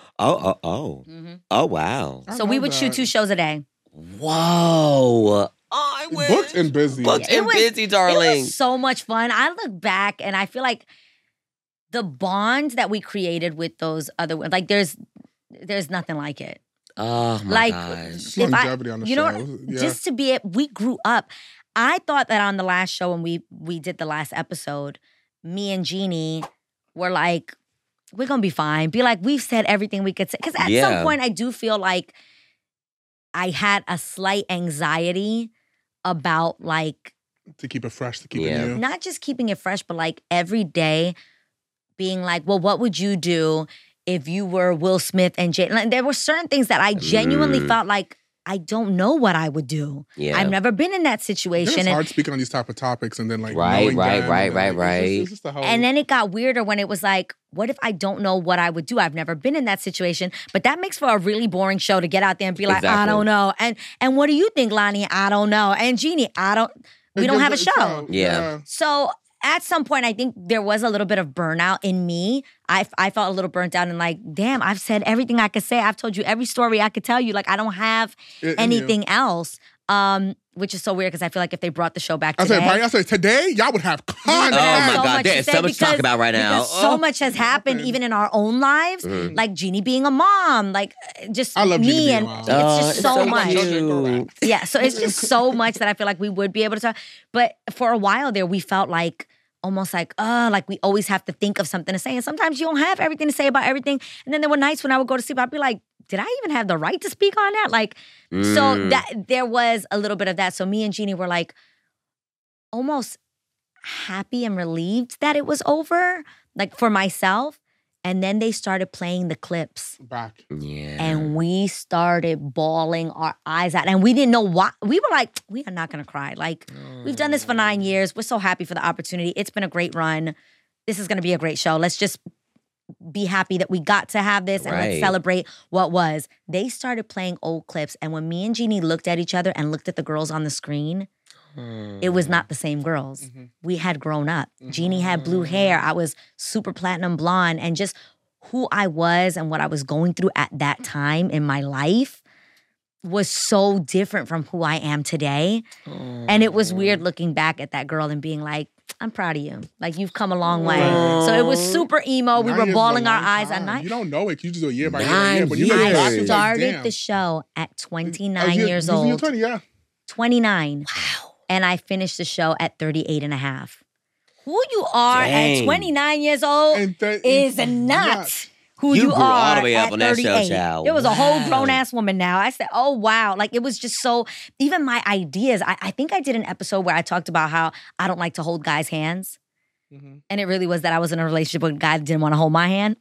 B: Oh. Oh, wow.
C: So we would shoot 2 shows a day.
B: Whoa. I wish.
A: Booked and busy.
B: Booked and busy, darling.
C: It was so much fun. I look back and I feel like the bond that we created with those other, like there's nothing like it.
B: Oh my gosh.
A: Longevity on the show.
C: Just to be, we grew up. I thought that on the last show when we did the last episode, me and Jeannie were like, we're going to be fine. Be like, we've said everything we could say. Because at some point, I do feel like I had a slight anxiety about like...
A: To keep it fresh, to keep it new.
C: Not just keeping it fresh, but like every day being like, well, what would you do if you were Will Smith and Jay? Like, there were certain things that I genuinely felt like I don't know what I would do. Yeah. I've never been in that situation.
A: It's hard speaking on these type of topics and then like
B: right.
A: It's just
C: and then it got weirder when it was like, what if I don't know what I would do? I've never been in that situation. But that makes for a really boring show to get out there and be like, I don't know. And what do you think, Lonnie? I don't know. And Jeannie, we don't have a show.
B: Yeah.
C: So at some point, I think there was a little bit of burnout in me. I felt a little burnt out and like, damn, I've said everything I could say. I've told you every story I could tell you. Like, I don't have anything else. Which is so weird because I feel like if they brought the show back today.
A: I said today, y'all would have content.
B: Oh my God, there's so much to talk about right now.
C: So much has happened even in our own lives. Like Jeannie being a mom, like just
A: I love
C: me.
A: And
C: it's just so much.
B: Cute.
C: Yeah, so it's just so much that I feel like we would be able to talk. But for a while there, we felt like almost like we always have to think of something to say. And sometimes you don't have everything to say about everything. And then there were nights when I would go to sleep, I'd be like, did I even have the right to speak on that? Like, so that there was a little bit of that. So me and Jeannie were like almost happy and relieved that it was over, like for myself. And then they started playing the clips.
A: Back.
B: Yeah.
C: And we started bawling our eyes out. And we didn't know why. We were like, we are not going to cry. Like, we've done this for 9 years. We're so happy for the opportunity. It's been a great run. This is going to be a great show. Let's just be happy that we got to have this and let's celebrate what was. They started playing old clips. And when me and Jeannie looked at each other and looked at the girls on the screen, it was not the same girls. Mm-hmm. We had grown up. Jeannie had blue hair. I was super platinum blonde. And just who I was and what I was going through at that time in my life was so different from who I am today. And it was weird looking back at that girl and being like, I'm proud of you. Like, you've come a long way. So it was super emo. We were bawling our eyes at night.
A: You don't know it. You just do it year by year. But you
C: I started the show at 29 years old.
A: You're 20, yeah.
C: 29. Wow. And I finished the show at 38 and a half. Who you are at 29 years old is not who you
B: grew
C: are
B: all the way up
C: at
B: on that
C: 38.
B: show, child.
C: There was a whole grown-ass woman now. I said, oh, wow. Like, it was just so, even my ideas. I think I did an episode where I talked about how I don't like to hold guys' hands. Mm-hmm. And it really was that I was in a relationship with a guy that didn't want to hold my hand.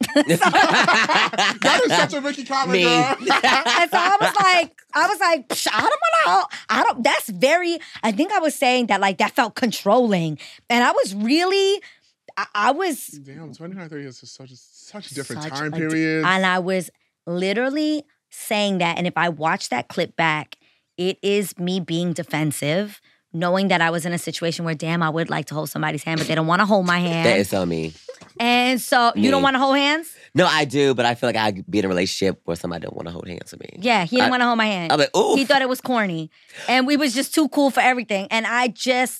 A: That is such a Ricky comment, girl.
C: And so I was like, that's very, I think I was saying that like that felt controlling. And I was really, I was.
A: Damn, 29, 30 is just such a different time period.
C: And I was literally saying that. And if I watch that clip back, it is me being defensive. Knowing that I was in a situation where, damn, I would like to hold somebody's hand, but they don't want to hold my hand.
B: That is so me.
C: And so, you don't want to hold hands?
B: No, I do, but I feel like I'd be in a relationship where somebody don't want to hold hands with me.
C: Yeah, he didn't want to hold my hand.
B: I'm like, ooh.
C: He thought it was corny. And we was just too cool for everything. And I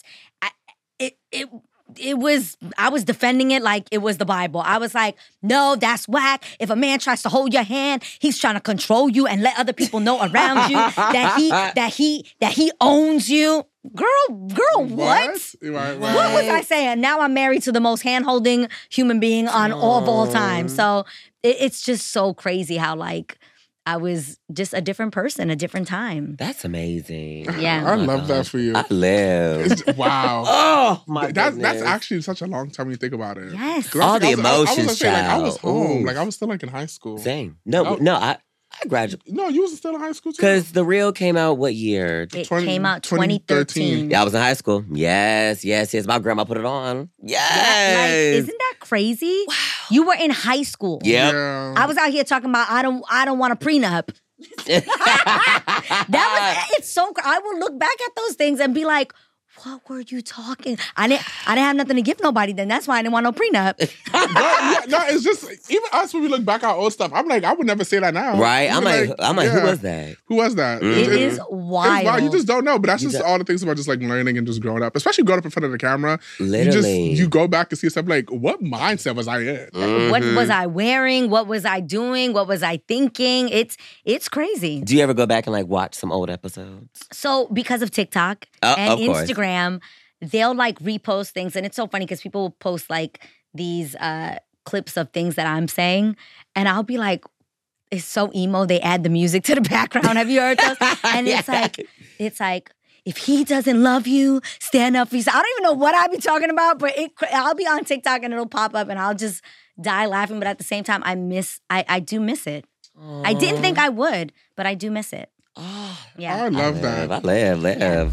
C: was defending it like it was the Bible. I was like, no, that's whack. If a man tries to hold your hand, he's trying to control you and let other people know around you that he owns you. Girl, what? Right. What was I saying? Now I'm married to the most hand-holding human being on all of all time. So it's just so crazy how like I was just a different person, a different time.
B: That's amazing.
C: Yeah.
A: I love that for you.
B: I live.
A: Wow.
B: Oh, my goodness.
A: That's actually such a long time when you think about it.
C: Yes.
B: All the emotions, child.
A: I was home. Like, I was still, like, in high school.
B: Same. No, I graduated.
A: No, you was still in high school, too.
B: Because The Real came out what year?
C: It came out 2013.
B: Yeah, I was in high school. Yes. My grandma put it on. Yes.
C: Like, isn't that crazy? Wow. You were in high school.
B: Yep.
A: Yeah.
C: I was out here talking about I don't want a prenup. It's so. I will look back at those things and be like, what were you talking? I didn't have nothing to give nobody then. That's why I didn't want no prenup.
A: No, it's just, even us when we look back at old stuff, I'm like, I would never say that now.
B: Right? I'm like,
A: yeah.
B: Who was that?
A: Who was that?
B: Mm-hmm.
C: It is wild.
A: It's wild. You just don't know. But that's just all the things about just like learning and just growing up. Especially growing up in front of the camera.
B: Literally.
A: You go back and see yourself like, what mindset was I in?
B: Mm-hmm.
C: What was I wearing? What was I doing? What was I thinking? It's crazy.
B: Do you ever go back and like watch some old episodes?
C: So because of TikTok and Instagram, they'll like repost things. And it's so funny because people will post like these clips of things that I'm saying. And I'll be like, it's so emo. They add the music to the background. Have you heard those? And it's like, if he doesn't love you, stand up for yourself. I don't even know what I be talking about, but I'll be on TikTok and it'll pop up and I'll just die laughing. But at the same time, I do miss it. Aww. I didn't think I would, but I do miss it.
B: Oh,
C: yeah.
A: I love that.
B: I live.
C: Yeah.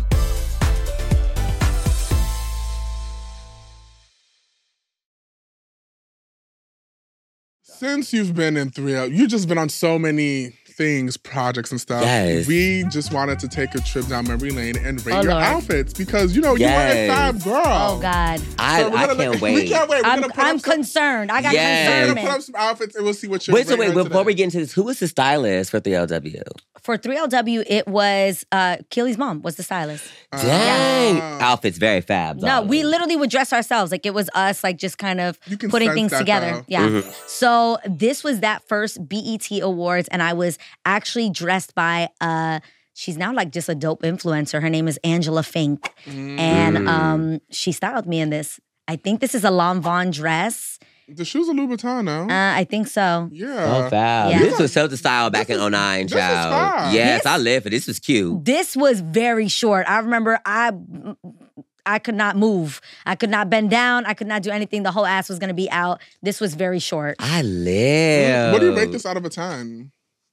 A: Since you've been in 3L, you've just been on so many things, projects and stuff.
B: Yes.
A: We just wanted to take a trip down memory lane and rate your outfits because, you know, you were a fab girl.
C: Oh, God.
B: I can't wait.
A: We can't wait.
C: I'm concerned. I got concern.
A: We're going to put up some outfits and we'll see what you're
B: Wait, before we get into this, who was the stylist for 3LW?
C: For 3LW, it was Keely's mom was the stylist.
B: Dang. Outfits very fab, though.
C: No, we literally would dress ourselves. Like, it was us, like, just kind of putting things together.
A: Though.
C: Yeah. Mm-hmm. So this was that first BET Awards, and I was actually dressed by, she's now, like, just a dope influencer. Her name is Angela Fink. And she styled me in this. I think this is a Lanvin dress.
A: The shoes are Louboutin now.
C: I think so.
A: Yeah.
B: Oh, foul.
C: Yeah.
B: This was so the style back in 09,
A: this is
B: child.
A: fire.
B: Yes, I live for this. Was cute.
C: This was very short. I remember I could not move. I could not bend down. I could not do anything. The whole ass was going to be out. This was very short.
B: I live.
A: What do you rate this out of a 10?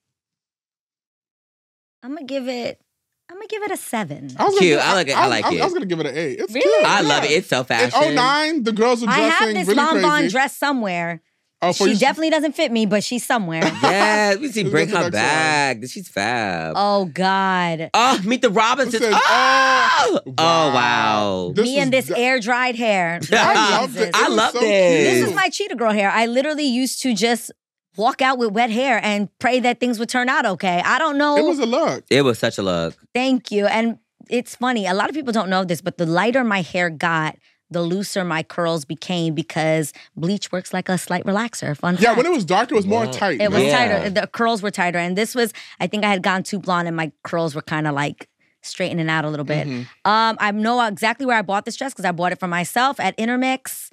C: I'm gonna give it a 7.
B: Cute. I like it. I like it.
A: I was gonna give it an 8. It's
C: Really?
A: cute.
B: I love it. It's so fashion.
A: In 09, the girls were
C: I
A: dressing
C: have this
A: really
C: Lanvin
A: crazy.
C: dress somewhere.
A: Oh, for
C: She
A: you-
C: definitely doesn't fit me, but she's somewhere.
B: Yeah, we see
A: Let's
B: bring
A: go to
B: her
A: the next
B: back. She's fab.
C: Oh God.
B: Oh, meet the Robinsons.
A: Listen,
B: Oh,
A: wow.
B: wow.
A: This
C: Me
A: was
C: and this
A: the-
C: air dried hair.
A: I loved it.
B: I
A: was
B: love
A: so
B: this.
C: This
A: cute.
C: is my cheetah girl hair. I literally used to just walk out with wet hair and pray that things would turn out okay. I don't know.
A: It was a look.
B: It was such a look.
C: Thank you. And it's funny. A lot of people don't know this, but the lighter my hair got, the looser my curls became because bleach works like a slight relaxer. Fun fact.
A: Yeah, when it was dark, it was more
B: Wow.
A: tight.
C: It was
B: Yeah.
C: tighter. The curls were tighter. And this was, I think I had gone too blonde and my curls were kind of like straightening out a little bit. I know exactly where I bought this dress because I bought it for myself at Intermix.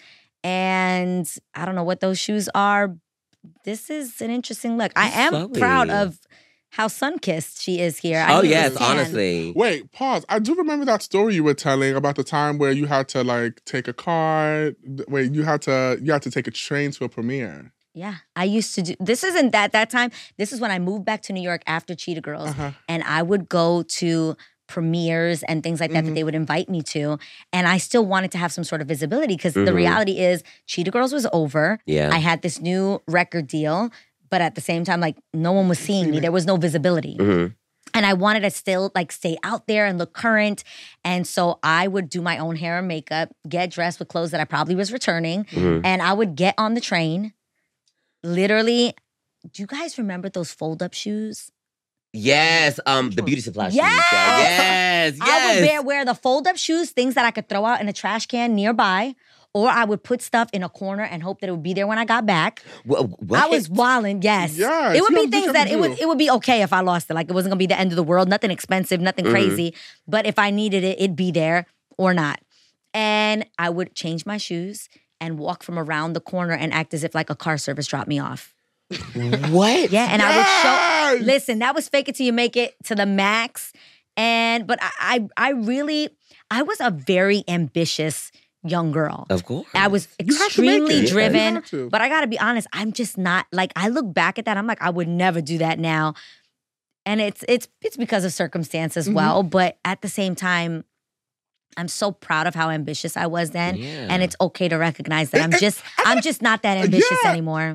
C: And I don't know what those shoes are. This is an interesting look. I am
B: Chloe.
C: proud of how sun-kissed she is here.
B: Oh,
C: I need
B: yes,
C: to tan.
B: honestly.
A: Wait, pause. I do remember that story you were telling about the time where you had to like take a car. Wait, you had to take a train to a premiere.
C: Yeah, I used to do. This isn't that time. This is when I moved back to New York after Cheetah Girls, and I would go to premieres and things like that that they would invite me to, and I still wanted to have some sort of visibility because the reality is Cheetah Girls was over.
B: Yeah.
C: I had this new record deal, but at the same time, like no one was seeing me. There was no visibility.
B: Mm-hmm.
C: And I wanted to still like stay out there and look current. And so I would do my own hair and makeup, get dressed with clothes that I probably was returning, and I would get on the train. Literally, do you guys remember those fold-up shoes?
B: Yes, the beauty supply shoes.
C: Yes!
B: Yes,
C: I would wear the fold-up shoes, things that I could throw out in a trash can nearby, or I would put stuff in a corner and hope that it would be there when I got back.
B: What?
C: I was wilding, yes.
A: Yes,
C: It would
A: you
C: be
A: have to
C: things
A: do
C: that
A: something
C: it would be okay if I lost it. Like it wasn't gonna be the end of the world, nothing expensive, nothing crazy. But if I needed it, it'd be there or not. And I would change my shoes and walk from around the corner and act as if like a car service dropped me off.
B: What?
C: Yeah, and I
A: Yes!
C: would show. Listen, that was fake it till you make it to the max. But I was a very ambitious young girl.
B: Of course.
C: I was
A: You have to make
C: extremely
A: it. You
C: driven,
A: have to.
C: but I gotta be honest, I'm just not like I look back at that, I'm like, I would never do that now. And it's because of circumstance as well. But at the same time, I'm so proud of how ambitious I was then.
B: Yeah.
C: And it's okay to recognize that I'm just not that ambitious
A: Yeah.
C: anymore.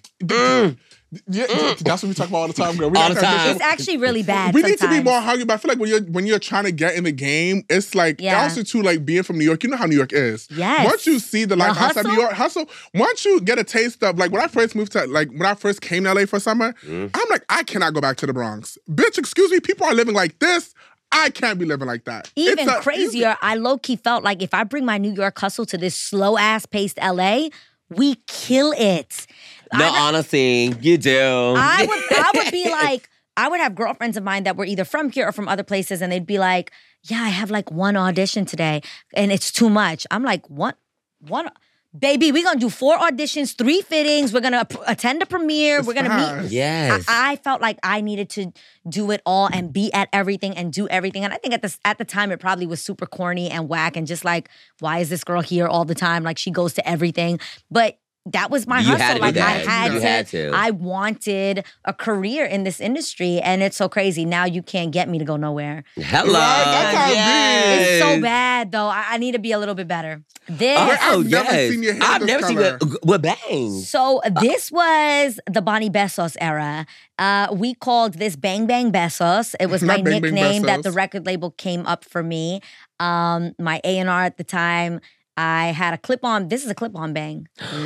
A: Yeah, that's what we talk about all the time, girl. We
B: All
A: like
B: the time.
C: It's actually really bad.
A: We need to be
C: sometimes.
A: more hungry, but I feel like when you're trying to get in the game, it's like
C: Yeah.
A: also too like being from New York. You know how New York is.
C: Yes.
A: Once you see the life outside
C: hustle?
A: New York, hustle. Once you get a taste of like when I first moved to when I first came to LA for summer, I'm like I cannot go back to the Bronx, bitch. Excuse me, people are living like this. I can't be living like that.
C: Even
A: It's
C: crazier, I low-key felt like if I bring my New York hustle to this slow-ass paced LA, we kill it.
B: No, honestly, you do.
C: I would be like, I would have girlfriends of mine that were either from here or from other places, and they'd be like, yeah, I have like one audition today, and it's too much. I'm like, what? Baby, we're gonna do 4 auditions, 3 fittings. We're gonna attend a premiere.
A: It's
C: we're gonna
A: fast.
C: meet.
B: Yes.
C: I felt like I needed to do it all and be at everything and do everything. And I think at the time it probably was super corny and whack and just like, why is this girl here all the time? Like she goes to everything. But that was my
B: You
C: hustle.
B: had to do
C: Like
B: that.
C: I
B: You had
C: had
B: to.
C: I wanted a career in this industry, and it's so crazy. Now you can't get me to go nowhere.
B: Hello.
A: Right, that's how it
B: yes.
C: It's so bad though. I need to be a little bit better. This.
B: Oh,
A: I've never
B: yes.
A: seen your hair
B: I've
A: this
B: never seen
A: color.
B: with bangs.
C: So this was the Bonnie Besos era. We called this Bang Bang Besos. It was my
A: Not Bang Bang
C: nickname that
A: Besos.
C: the record label came up for me. My A&R at the time, I had a clip-on. This is a clip-on bang.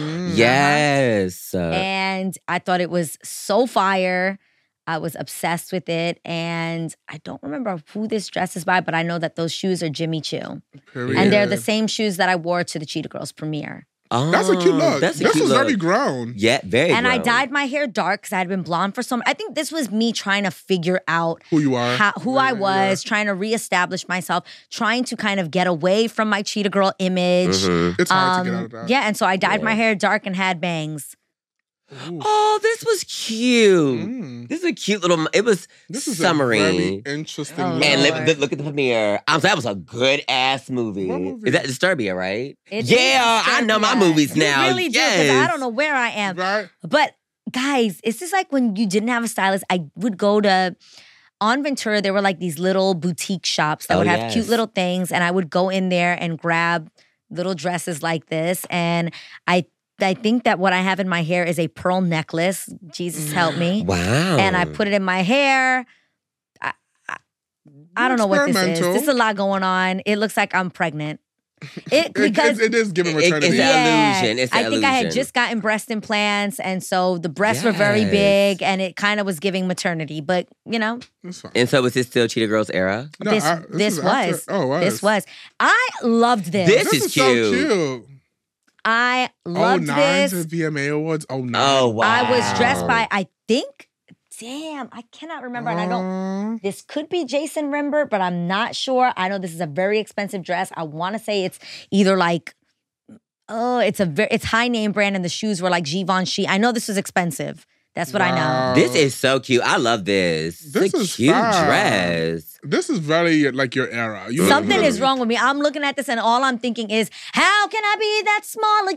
B: Yes.
C: And I thought it was so fire. I was obsessed with it. And I don't remember who this dress is by, but I know that those shoes are Jimmy Choo.
A: Period.
C: And they're the same shoes that I wore to the Cheetah Girls premiere.
B: Oh,
A: That's a cute look.
B: That's a
A: This
B: cute
A: was
B: look.
A: very grown.
B: Yeah, very
C: And I
B: grown.
C: dyed my hair dark because I had been blonde for so much. I think this was me trying to figure out
A: Who you are.
C: who I was, trying to reestablish myself, trying to kind of get away from my cheetah girl image.
B: Mhm.
A: It's hard to get out of that.
C: Yeah, and so I dyed my hair dark and had bangs.
A: Ooh.
B: Oh, this was cute.
A: Mm.
B: This is a cute little. It was
A: This is
B: summery.
A: a very interesting
C: Oh,
A: look.
B: And
C: Lord.
B: look at the premiere. That was a good ass movie.
A: What movie?
B: Is that Disturbia, right?
C: It
B: Yeah,
C: is
B: I know my
C: Disturbia.
B: movies now.
C: You really do, because
B: Yes.
C: I don't know where I am.
A: Right?
C: But guys, it's just like when you didn't have a stylist, I would go to on Ventura, there were like these little boutique shops that
B: Oh,
C: would have
B: yes.
C: cute little things, and I would go in there and grab little dresses like this. And I think that what I have in my hair is a pearl necklace. Jesus help me.
B: Wow.
C: And I put it in my hair. I don't know what this is.
A: Experimental.
C: There's a lot going on. It looks like I'm pregnant. Because
A: it is giving maternity.
B: It's
C: yeah,
B: illusion. It's the
C: I think I had
B: illusion.
C: just gotten breast implants, and so the breasts were very
B: Yes.
C: big, and it kind of was giving maternity. But you know,
A: It's fine.
B: And so was this still Cheetah Girls era?
A: No,
C: this
A: is after-
C: was.
A: Oh, was.
C: This was. I loved this.
B: This
A: This
B: is
A: is so
B: cute.
A: cute.
C: I loved
A: 09
C: this.
A: to VMA Awards. Oh, no.
B: Oh, wow.
C: I was dressed by, I think, damn, I cannot remember, and I don't. This could be Jason Rimbert, but I'm not sure. I know this is a very expensive dress. I want to say it's either like, it's high name brand, and the shoes were like Givenchy. I know this was expensive. That's what I know.
A: Wow.
B: This is so cute. I love this.
A: This
B: It's a
A: is
B: cute
A: fire.
B: dress.
A: This is very like your era. You
C: Something
A: look
C: is wrong with me. I'm looking at this, and all I'm thinking is, how can I be that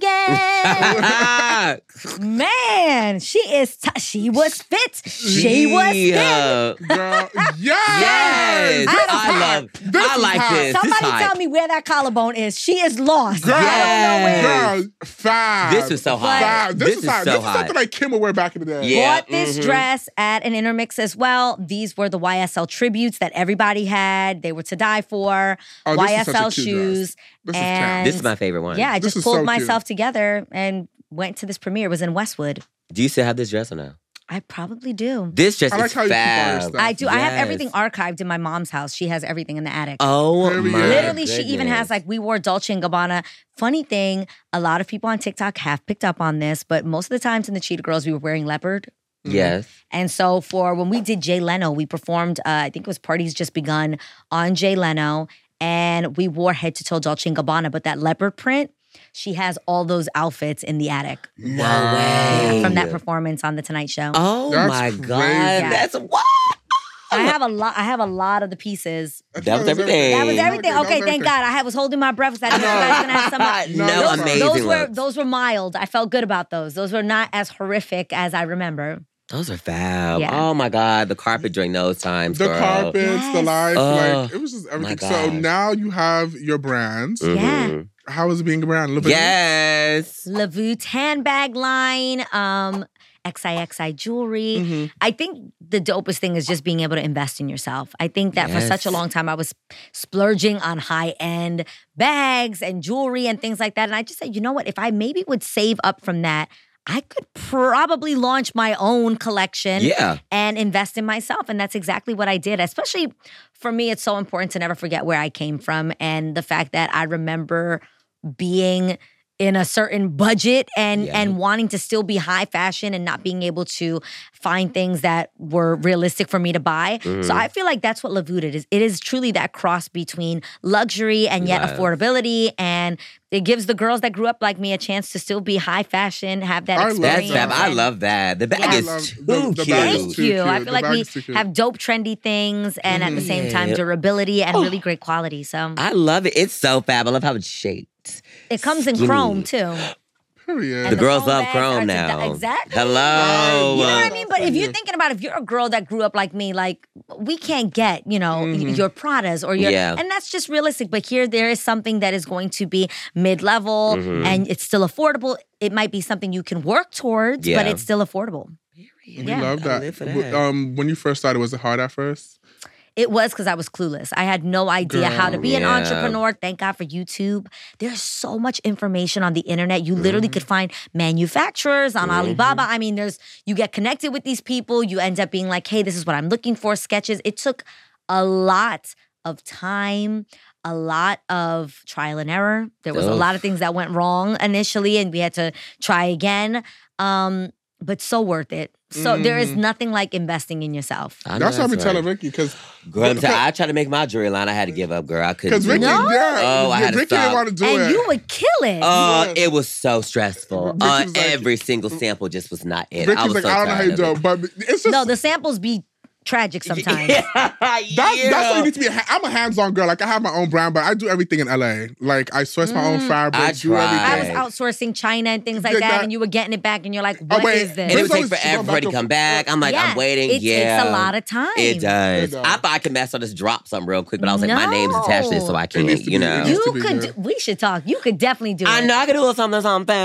C: small again? Man, she was fit. She was fit.
B: Yeah.
A: Girl, yes!
B: Yes. I
A: is
B: like
A: hot.
B: this.
C: Somebody
B: This
C: tell
B: hot.
C: me where that collarbone is. She is lost.
A: Girl,
C: I don't know where.
B: Yes.
A: girl, fab.
B: This was so hot.
A: Fab. This is hot.
B: so
A: This is
B: hot.
A: something like Kim would wear back in the day.
B: Yeah.
C: Bought this
B: mhm.
C: dress at an intermix as well. These were the YSL tributes that everybody had. They were to die for.
A: Oh, this is such a
C: YSL
A: cute
C: shoes.
A: This is
C: and
A: camp.
B: This is my favorite one.
C: yeah, I
A: This
C: just
A: is
C: pulled
A: so cute.
C: myself together and went to this premiere. It was in Westwood.
B: Do you still have this dress or no?
C: I probably do.
B: This dress
A: I like
B: is
A: how you keep all your
B: fab.
A: stuff.
C: I do. I have
B: Yes.
C: everything archived in my mom's house. She has everything in the attic.
B: Oh
A: Period.
B: my
C: Literally, she even
B: goodness.
C: has like, we wore Dolce & Gabbana. Funny thing, a lot of people on TikTok have picked up on this, but most of the times in the Cheetah Girls, we were wearing leopard.
B: Yes.
C: And so for when we did Jay Leno, we performed, I think it was Parties Just Begun on Jay Leno, and we wore head to toe Dolce & Gabbana, but that leopard print, she has all those outfits in the attic.
B: No way.
C: From that performance on The Tonight Show.
B: Oh
A: That's
B: my
A: crazy.
B: God.
C: Yeah.
B: That's what?
C: I have a lot of the pieces.
B: That was everything.
C: That was everything.
A: that was
C: Okay, thank God. I was holding my breath because I didn't know I was gonna have some.
B: No,
A: No,
B: amazing looks.
C: Those were mild. I felt good about those. Those were not as horrific as I remember.
B: Those are fab.
C: Yeah.
B: Oh my God. The carpet during those times,
A: The
B: girl.
A: carpets, the
C: Yes.
A: lights,
B: Oh,
A: like it was just everything.
B: my
A: So
B: gosh.
A: now you have your brands.
C: Yeah.
B: Mhm.
A: How is it being a brand? Live
B: Yes.
C: Lavoot handbag line, XIXI jewelry.
A: Mm-hmm.
C: I think the dopest thing is just being able to invest in yourself. I think that for such a
B: Yes.
C: long time I was splurging on high-end bags and jewelry and things like that. And I just said, you know what? If I maybe would save up from that, I could probably launch my own collection
B: Yeah.
C: and invest in myself. And that's exactly what I did. Especially for me, it's so important to never forget where I came from and the fact that I remember being in a certain budget and wanting to still be high fashion and not being able to find things that were realistic for me to buy. So I feel like that's what Lavoot is. It is truly that cross between luxury and yet
B: Yes.
C: affordability, and it gives the girls that grew up like me a chance to still be high fashion, have that
A: I love
C: experience.
B: That's fab. I
C: and-
B: love that. The bag
C: Yeah.
A: I
B: is
A: love
B: too
A: the
B: cute.
A: bag is
C: Thank
A: too
C: you. I
A: cute.
C: feel
A: The
C: like
A: bag
C: we
A: is too cute.
C: have dope, trendy things and at the same time
B: Yeah.
C: durability and really great quality. So
B: I love it. It's so fab. I love how it's shaped.
C: it comes in
B: Skinny.
C: chrome too.
A: Period.
C: And
B: The girls
C: chrome
B: love
C: bags are
B: chrome
C: to
B: now.
C: die- Exactly.
B: Hello.
C: You know what I
A: Uh,
C: mean? But if you're thinking about if you're a girl that grew up like me, like we can't get, your Pradas or your
B: Yeah.
C: and that's just realistic. But here there is something that is going to be mid-level and it's still affordable. It might be something you can work towards, but
B: Yeah.
C: it's still affordable.
A: We
C: Yeah.
A: love
B: I
A: that.
B: live for that.
A: When you first started, was it hard at first?
C: It was because I was clueless. I had no idea how to be an
B: Yeah.
C: entrepreneur. Thank God for YouTube. There's so much information on the internet. You literally could find manufacturers on Alibaba. I mean, you get connected with these people. You end up being like, hey, this is what I'm looking for, sketches. It took a lot of time, a lot of trial and error. There was a lot of things that went wrong initially, and we had to try again. But so worth it. So there is nothing like investing in yourself.
A: That's what I've been telling Ricky, because
B: girl, I tried to make my jewelry line. I had to give up, girl. I couldn't.
A: Because Ricky,
B: I had to
A: Ricky didn't want to do it.
C: And you would kill it.
B: It was so stressful. Every single sample just was not it.
A: Ricky's like, I don't know how you do it, but it's just...
C: No, the samples be tragic sometimes.
A: That's what you need to be. I'm a hands-on girl. Like, I have my own brand, but I do everything in LA. Like, I source my own fabric.
B: I
A: do everything.
C: I was outsourcing China and things like that, and you were getting it back, and you're like, what is this?
B: And it would take forever for it to come back. I'm like, I'm waiting.
C: It takes a lot of time.
B: It does. I thought I could mess up, just drop something real quick, but I was like, my name's attached to this, so I can't,
C: We should talk. You could definitely do it.
B: I know I could do something.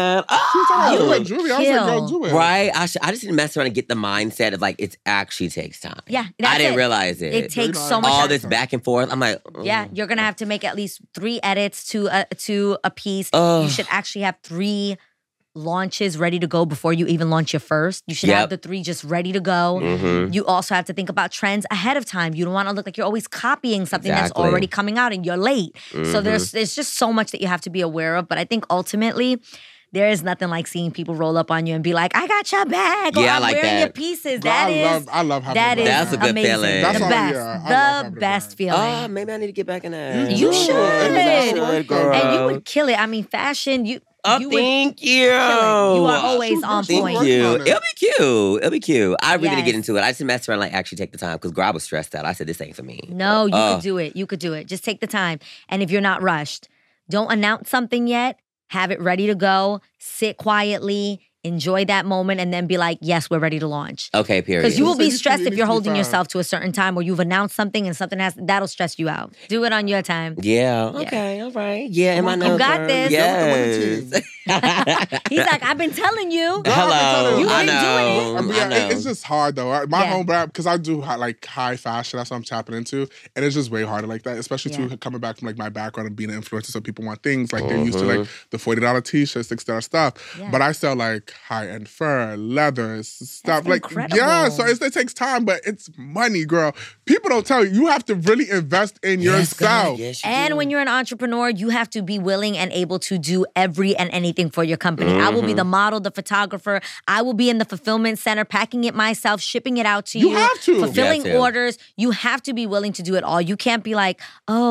A: You like jewelry. I was like, girl, do it.
B: Right? I just didn't mess around and get the mindset of like, it actually takes time.
C: Yeah,
B: I didn't realize it.
C: It takes so much
B: all
C: time.
B: this back and forth. I'm like,
C: yeah, you're gonna have to make at least 3 edits to a piece. You should actually have 3 launches ready to go before you even launch your first. You should have the 3 just ready to go. You also have to think about trends ahead of time. You don't want to look like you're always copying something that's already coming out and you're late. So there's just so much that you have to be aware of. But I think ultimately, there is nothing like seeing people roll up on you and be like, I got your bag.
B: Yeah,
C: I'm
B: like
C: wearing
B: that.
C: your pieces.
A: I love having that.
B: That's a good
C: amazing.
B: feeling.
C: The
A: That's
C: best. The best feeling.
B: Oh, maybe I need to get back in that.
C: You should.
B: Girl.
C: And you would kill it. I mean, fashion, you
B: thank you.
C: You are always on point.
B: Thank you. It'll be cute. I really need to get into it. I just messed around, like, actually take the time, because girl, I was stressed out. I said, this ain't for me.
C: No, you could do it. You could do it. Just take the time. And if you're not rushed, don't announce something yet. Have it ready to go. Sit quietly. Enjoy that moment, and then be like, yes, we're ready to launch.
B: Okay, period.
C: Because you will be stressed if you're holding yourself to a certain time, or you've announced something and something that'll stress you out. Do it on your time.
B: Yeah. Okay. All right. Yeah. Am I know?
C: You got this.
B: Yes.
C: He's like, I've been telling you.
B: Hello.
C: You've
B: I
C: been
B: know.
C: doing it.
A: I know. It's just hard though. My home brand, because I do like high fashion. That's what I'm tapping into, and it's just way harder like that. Especially too coming back from like my background of being an influencer, so people want things like they're used to like the $40 t-shirts, $60 stuff. But I sell like high-end fur, leathers, stuff.
C: That's
A: like
C: incredible.
A: Yeah, so it takes time, but it's money, girl. People don't tell you. You have to really invest in yourself.
B: Yes,
C: and when you're an entrepreneur, you have to be willing and able to do every and anything for your company. I will be the model, the photographer. I will be in the fulfillment center, packing it myself, shipping it out to you.
A: You have to.
C: Fulfilling orders. You have to be willing to do it all. You can't be like,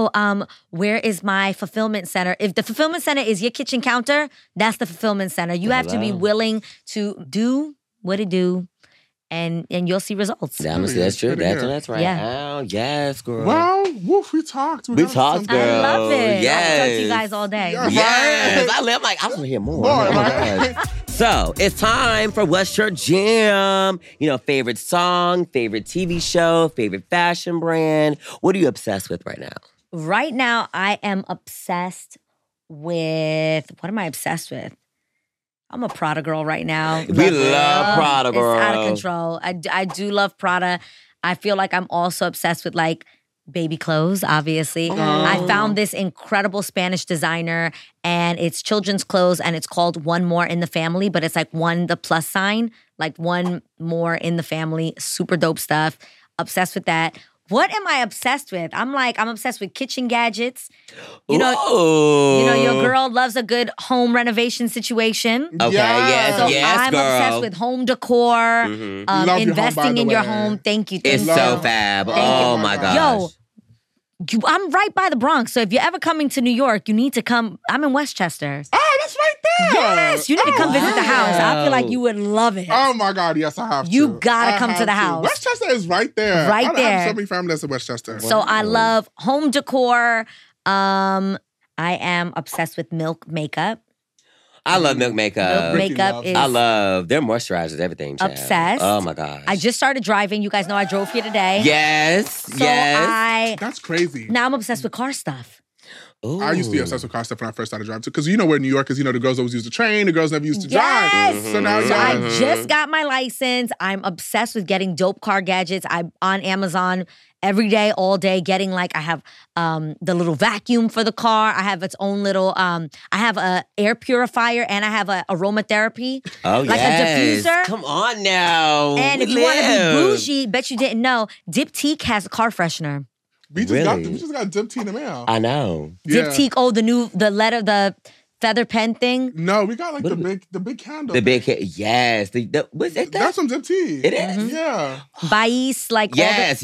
C: where is my fulfillment center? If the fulfillment center is your kitchen counter, that's the fulfillment center. You have to be willing to do what it do, and you'll see results.
B: That's true. That's right.
C: Yeah.
B: Oh, yes, girl.
A: Well, woof, we talked.
B: We talked, girl.
C: I love it.
B: Yes.
C: I can talk to you guys all day.
B: Yes. I want to hear more. Oh my God. So, it's time for What's Your Jam? Favorite song, favorite TV show, favorite fashion brand. What are you obsessed with right now?
C: Right now, I am obsessed with, what am I obsessed with? I'm a Prada girl right now.
B: We love Prada, girl.
C: It's out of control. I do love Prada. I feel like I'm also obsessed with like baby clothes, obviously. I found this incredible Spanish designer, and it's children's clothes, and it's called One More in the Family, but it's like one, the plus sign, like one more in the family. Super dope stuff. Obsessed with that. What am I obsessed with? I'm obsessed with kitchen gadgets. You know, your girl loves a good home renovation situation.
B: Okay, yes,
C: so
B: I'm
C: obsessed with home decor, investing in your home. Thank you.
B: It's so fab. Oh my gosh.
C: Yo, I'm right by the Bronx, so if you're ever coming to New York, you need to come. I'm in Westchester.
A: Oh, that's right there.
C: Yes, you need to come visit the house. I feel like you would love it.
A: Oh my God, yes, I have to.
C: You gotta come to the house.
A: Westchester is right there.
C: Right there.
A: I have so many family that's in Westchester.
C: So I love home decor. I am obsessed with Milk makeup.
B: I love Milk makeup.
C: Milk makeup is...
B: I love their moisturizers, everything, child.
C: Obsessed.
B: Oh my gosh.
C: I just started driving. You guys know I drove here today.
B: Yes,
C: So
A: That's crazy.
C: Now I'm obsessed with car stuff.
B: Ooh.
A: I used to be obsessed with car stuff when I first started driving too. Because you know where New York is, the girls always used to train, the girls never used to drive.
C: Yes.
A: So now
C: I just got my license. I'm obsessed with getting dope car gadgets. I'm on Amazon every day, all day, getting like, I have the little vacuum for the car. I have its own little, I have a air purifier, and I have a aromatherapy.
B: Oh,
C: like a diffuser.
B: Come on now.
C: And if you want to be bougie, bet you didn't know, Diptyque has a car freshener.
A: We just got Diptyque in the mail.
B: I know.
C: Yeah. Diptyque, the feather pen thing?
A: No, we got like the big candle.
B: The big yes. What's that?
A: That's from Diptyque.
B: It is?
A: Yeah.
C: Bais, like
B: yes.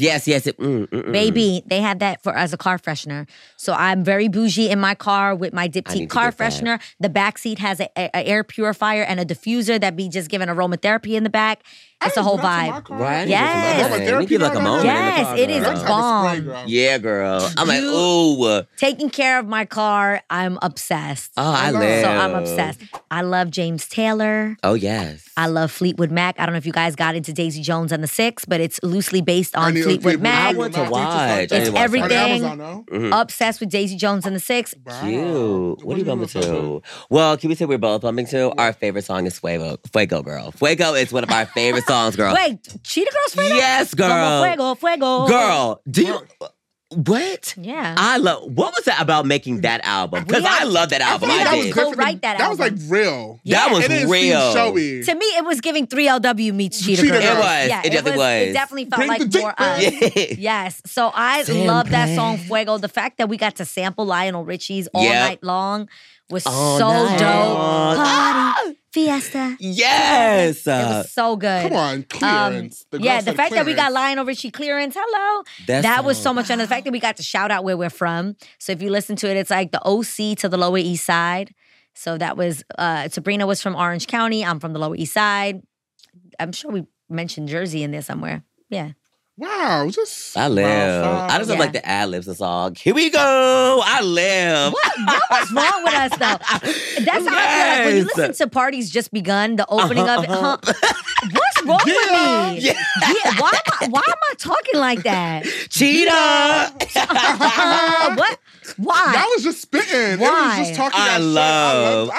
C: Baby, they had that as a car freshener. So I'm very bougie in my car with my Diptyque car freshener. The back seat has an air purifier and a diffuser that be just giving aromatherapy in the back. It's a whole vibe.
B: Right?
C: Yes.
B: You like a moment
C: yes, it is bomb.
B: Yeah, girl. I'm like, ooh.
C: Taking care of my car, I'm obsessed.
B: Oh, I love.
C: So I'm obsessed. I love James Taylor.
B: Oh, yes.
C: I love Fleetwood Mac. I don't know if you guys got into Daisy Jones and the Six, but it's loosely based on Fleetwood Mac.
B: I want to watch.
C: It's everything.
A: Mm-hmm.
C: Obsessed with Daisy Jones and the Six.
B: Wow. Cute. What are you bumping to? Well, can we say we're both bumping to? Our favorite song is Fuego, girl. Fuego is one of our favorite songs, girl.
C: Wait, Cheetah Girls Fuego?
B: Yes, girl.
C: Fuego.
B: Girl, do you... What?
C: Yeah.
B: What was that about making that album? Because I love that album.
C: I did. Go write that album.
A: That was like real.
B: Yeah. That was real.
A: Showy.
C: To me, it was giving 3LW meets Cheetah Girls.
B: It was.
C: Yeah,
B: it definitely was.
C: It definitely felt like more us. Yes. So I love that song, Fuego. The fact that we got to sample Lionel Richie's all night long was so dope. Party, fiesta.
B: Yes.
C: It was so good.
A: Come on, clearance.
C: The fact that we got Lionel Richie clearance, hello. That was so much fun. The fact that we got to shout out where we're from. So if you listen to it, it's like the OC to the Lower East Side. So that was, Sabrina was from Orange County. I'm from the Lower East Side. I'm sure we mentioned Jersey in there somewhere. Yeah.
A: Wow,
B: I live. I just don't like the ad-libs and song. Here we go. I live.
C: What's wrong with us, though? That's how I feel like when you listen to Parties Just Begun, the opening of it. What's wrong with me? Yeah. Why am I talking like that?
B: Cheetah.
C: What? Why?
A: That was just spitting.
C: Why?
A: It was just talking
B: I love.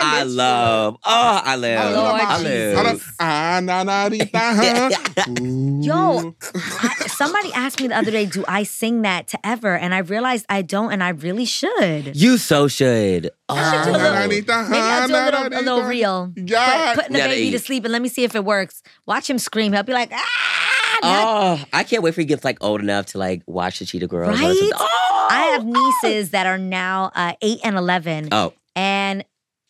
C: Yo, somebody asked me the other day, do I sing that to Ever? And I realized I don't, and I really should.
B: You so should.
C: I should do maybe I'll do a little reel.
A: Yeah.
C: Putting the baby to sleep, and let me see if it works. Watch him scream. He'll be like,
B: I can't wait for he gets like old enough to like watch the Cheetah Girls.
C: Right? I have nieces that are now 8 and 11.
B: Oh.
C: And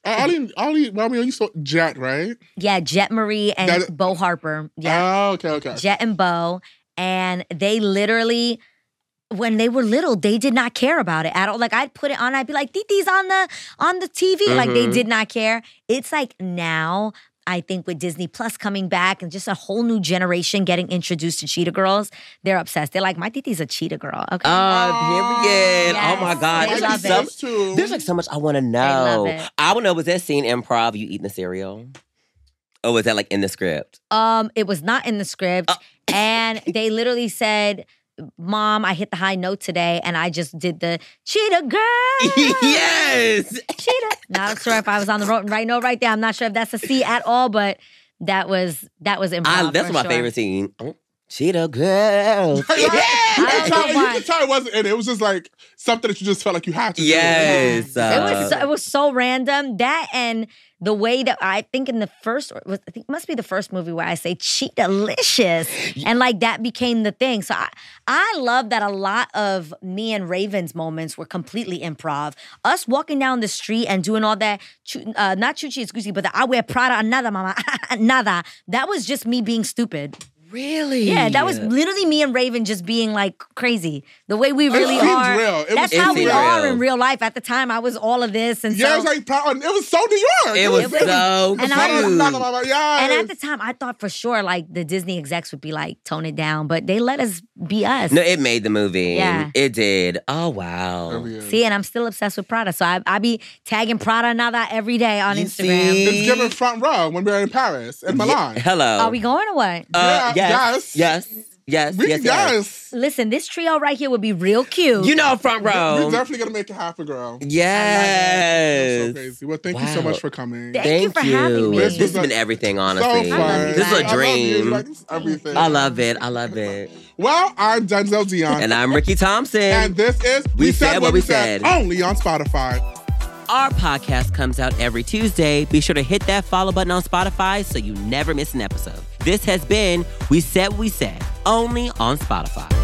A: you saw Jet, right?
C: Yeah, Jet Marie and Bo Harper. Yeah.
A: Oh, okay.
C: Jet and Bo. And they literally, when they were little, they did not care about it at all. Like, I'd put it on, I'd be like, Titi's on the TV. Mm-hmm. Like, they did not care. It's like now, I think with Disney Plus coming back and just a whole new generation getting introduced to Cheetah Girls, they're obsessed. They're like, my Titi's a Cheetah Girl. Okay.
B: Period.
C: Yes,
B: oh my God. There's like so much I want to know. I want to know, was that scene improv, you eating the cereal? Or was that like in the script?
C: It was not in the script. And they literally said, Mom, I hit the high note today, and I just did the Cheetah Girl.
B: Yes.
C: Cheetah. Not sure if I was on the right note right there. I'm not sure if that's a C at all, but that was improv.
B: That's my favorite scene. Cheetah Girl.
A: You can tell it wasn't in it. It was just like something that you just felt like you had to do.
B: Yes.
C: It was so random. That and the way that I think in the first, I think it must be the first movie where I say Cheetah-licious. And like that became the thing. So I love that a lot of me and Raven's moments were completely improv. Us walking down the street and doing all that, not Chuchi Excuse, but the I wear Prada, nada, mama, nada. That was just me being stupid.
B: Really?
C: Yeah, that was literally me and Raven just being like crazy. The way we really are.
A: Real.
C: That's how we are in real life. At the time, I was all of this. And
A: it was like, it was so New York.
B: It was so cute.
C: And at the time, I thought for sure like the Disney execs would be like, tone it down. But they let us be us.
B: No, it made the movie.
C: Yeah.
B: It did. Oh, wow.
C: See, and I'm still obsessed with Prada. So I be tagging Prada Nada every day on Instagram.
A: It's giving front row when we're in Paris and Milan.
B: Hello.
C: Are we going or what?
B: Yes.
C: Listen, this trio right here would be real cute.
B: You know, front row.
A: We're definitely going to make it happen, girl.
B: Yes.
A: So crazy. Well, thank you so much for coming.
C: Thank you for having me.
B: This has been everything, honestly.
A: So fun.
B: This is a dream.
A: Everything.
B: I love it.
A: Well, I'm Denzel Dion.
B: And I'm Ricky Thompson.
A: And this is
B: We Said What We Said.
A: Only on Spotify.
B: Our podcast comes out every Tuesday. Be sure to hit that follow button on Spotify so you never miss an episode. This has been We Said What We Said, only on Spotify.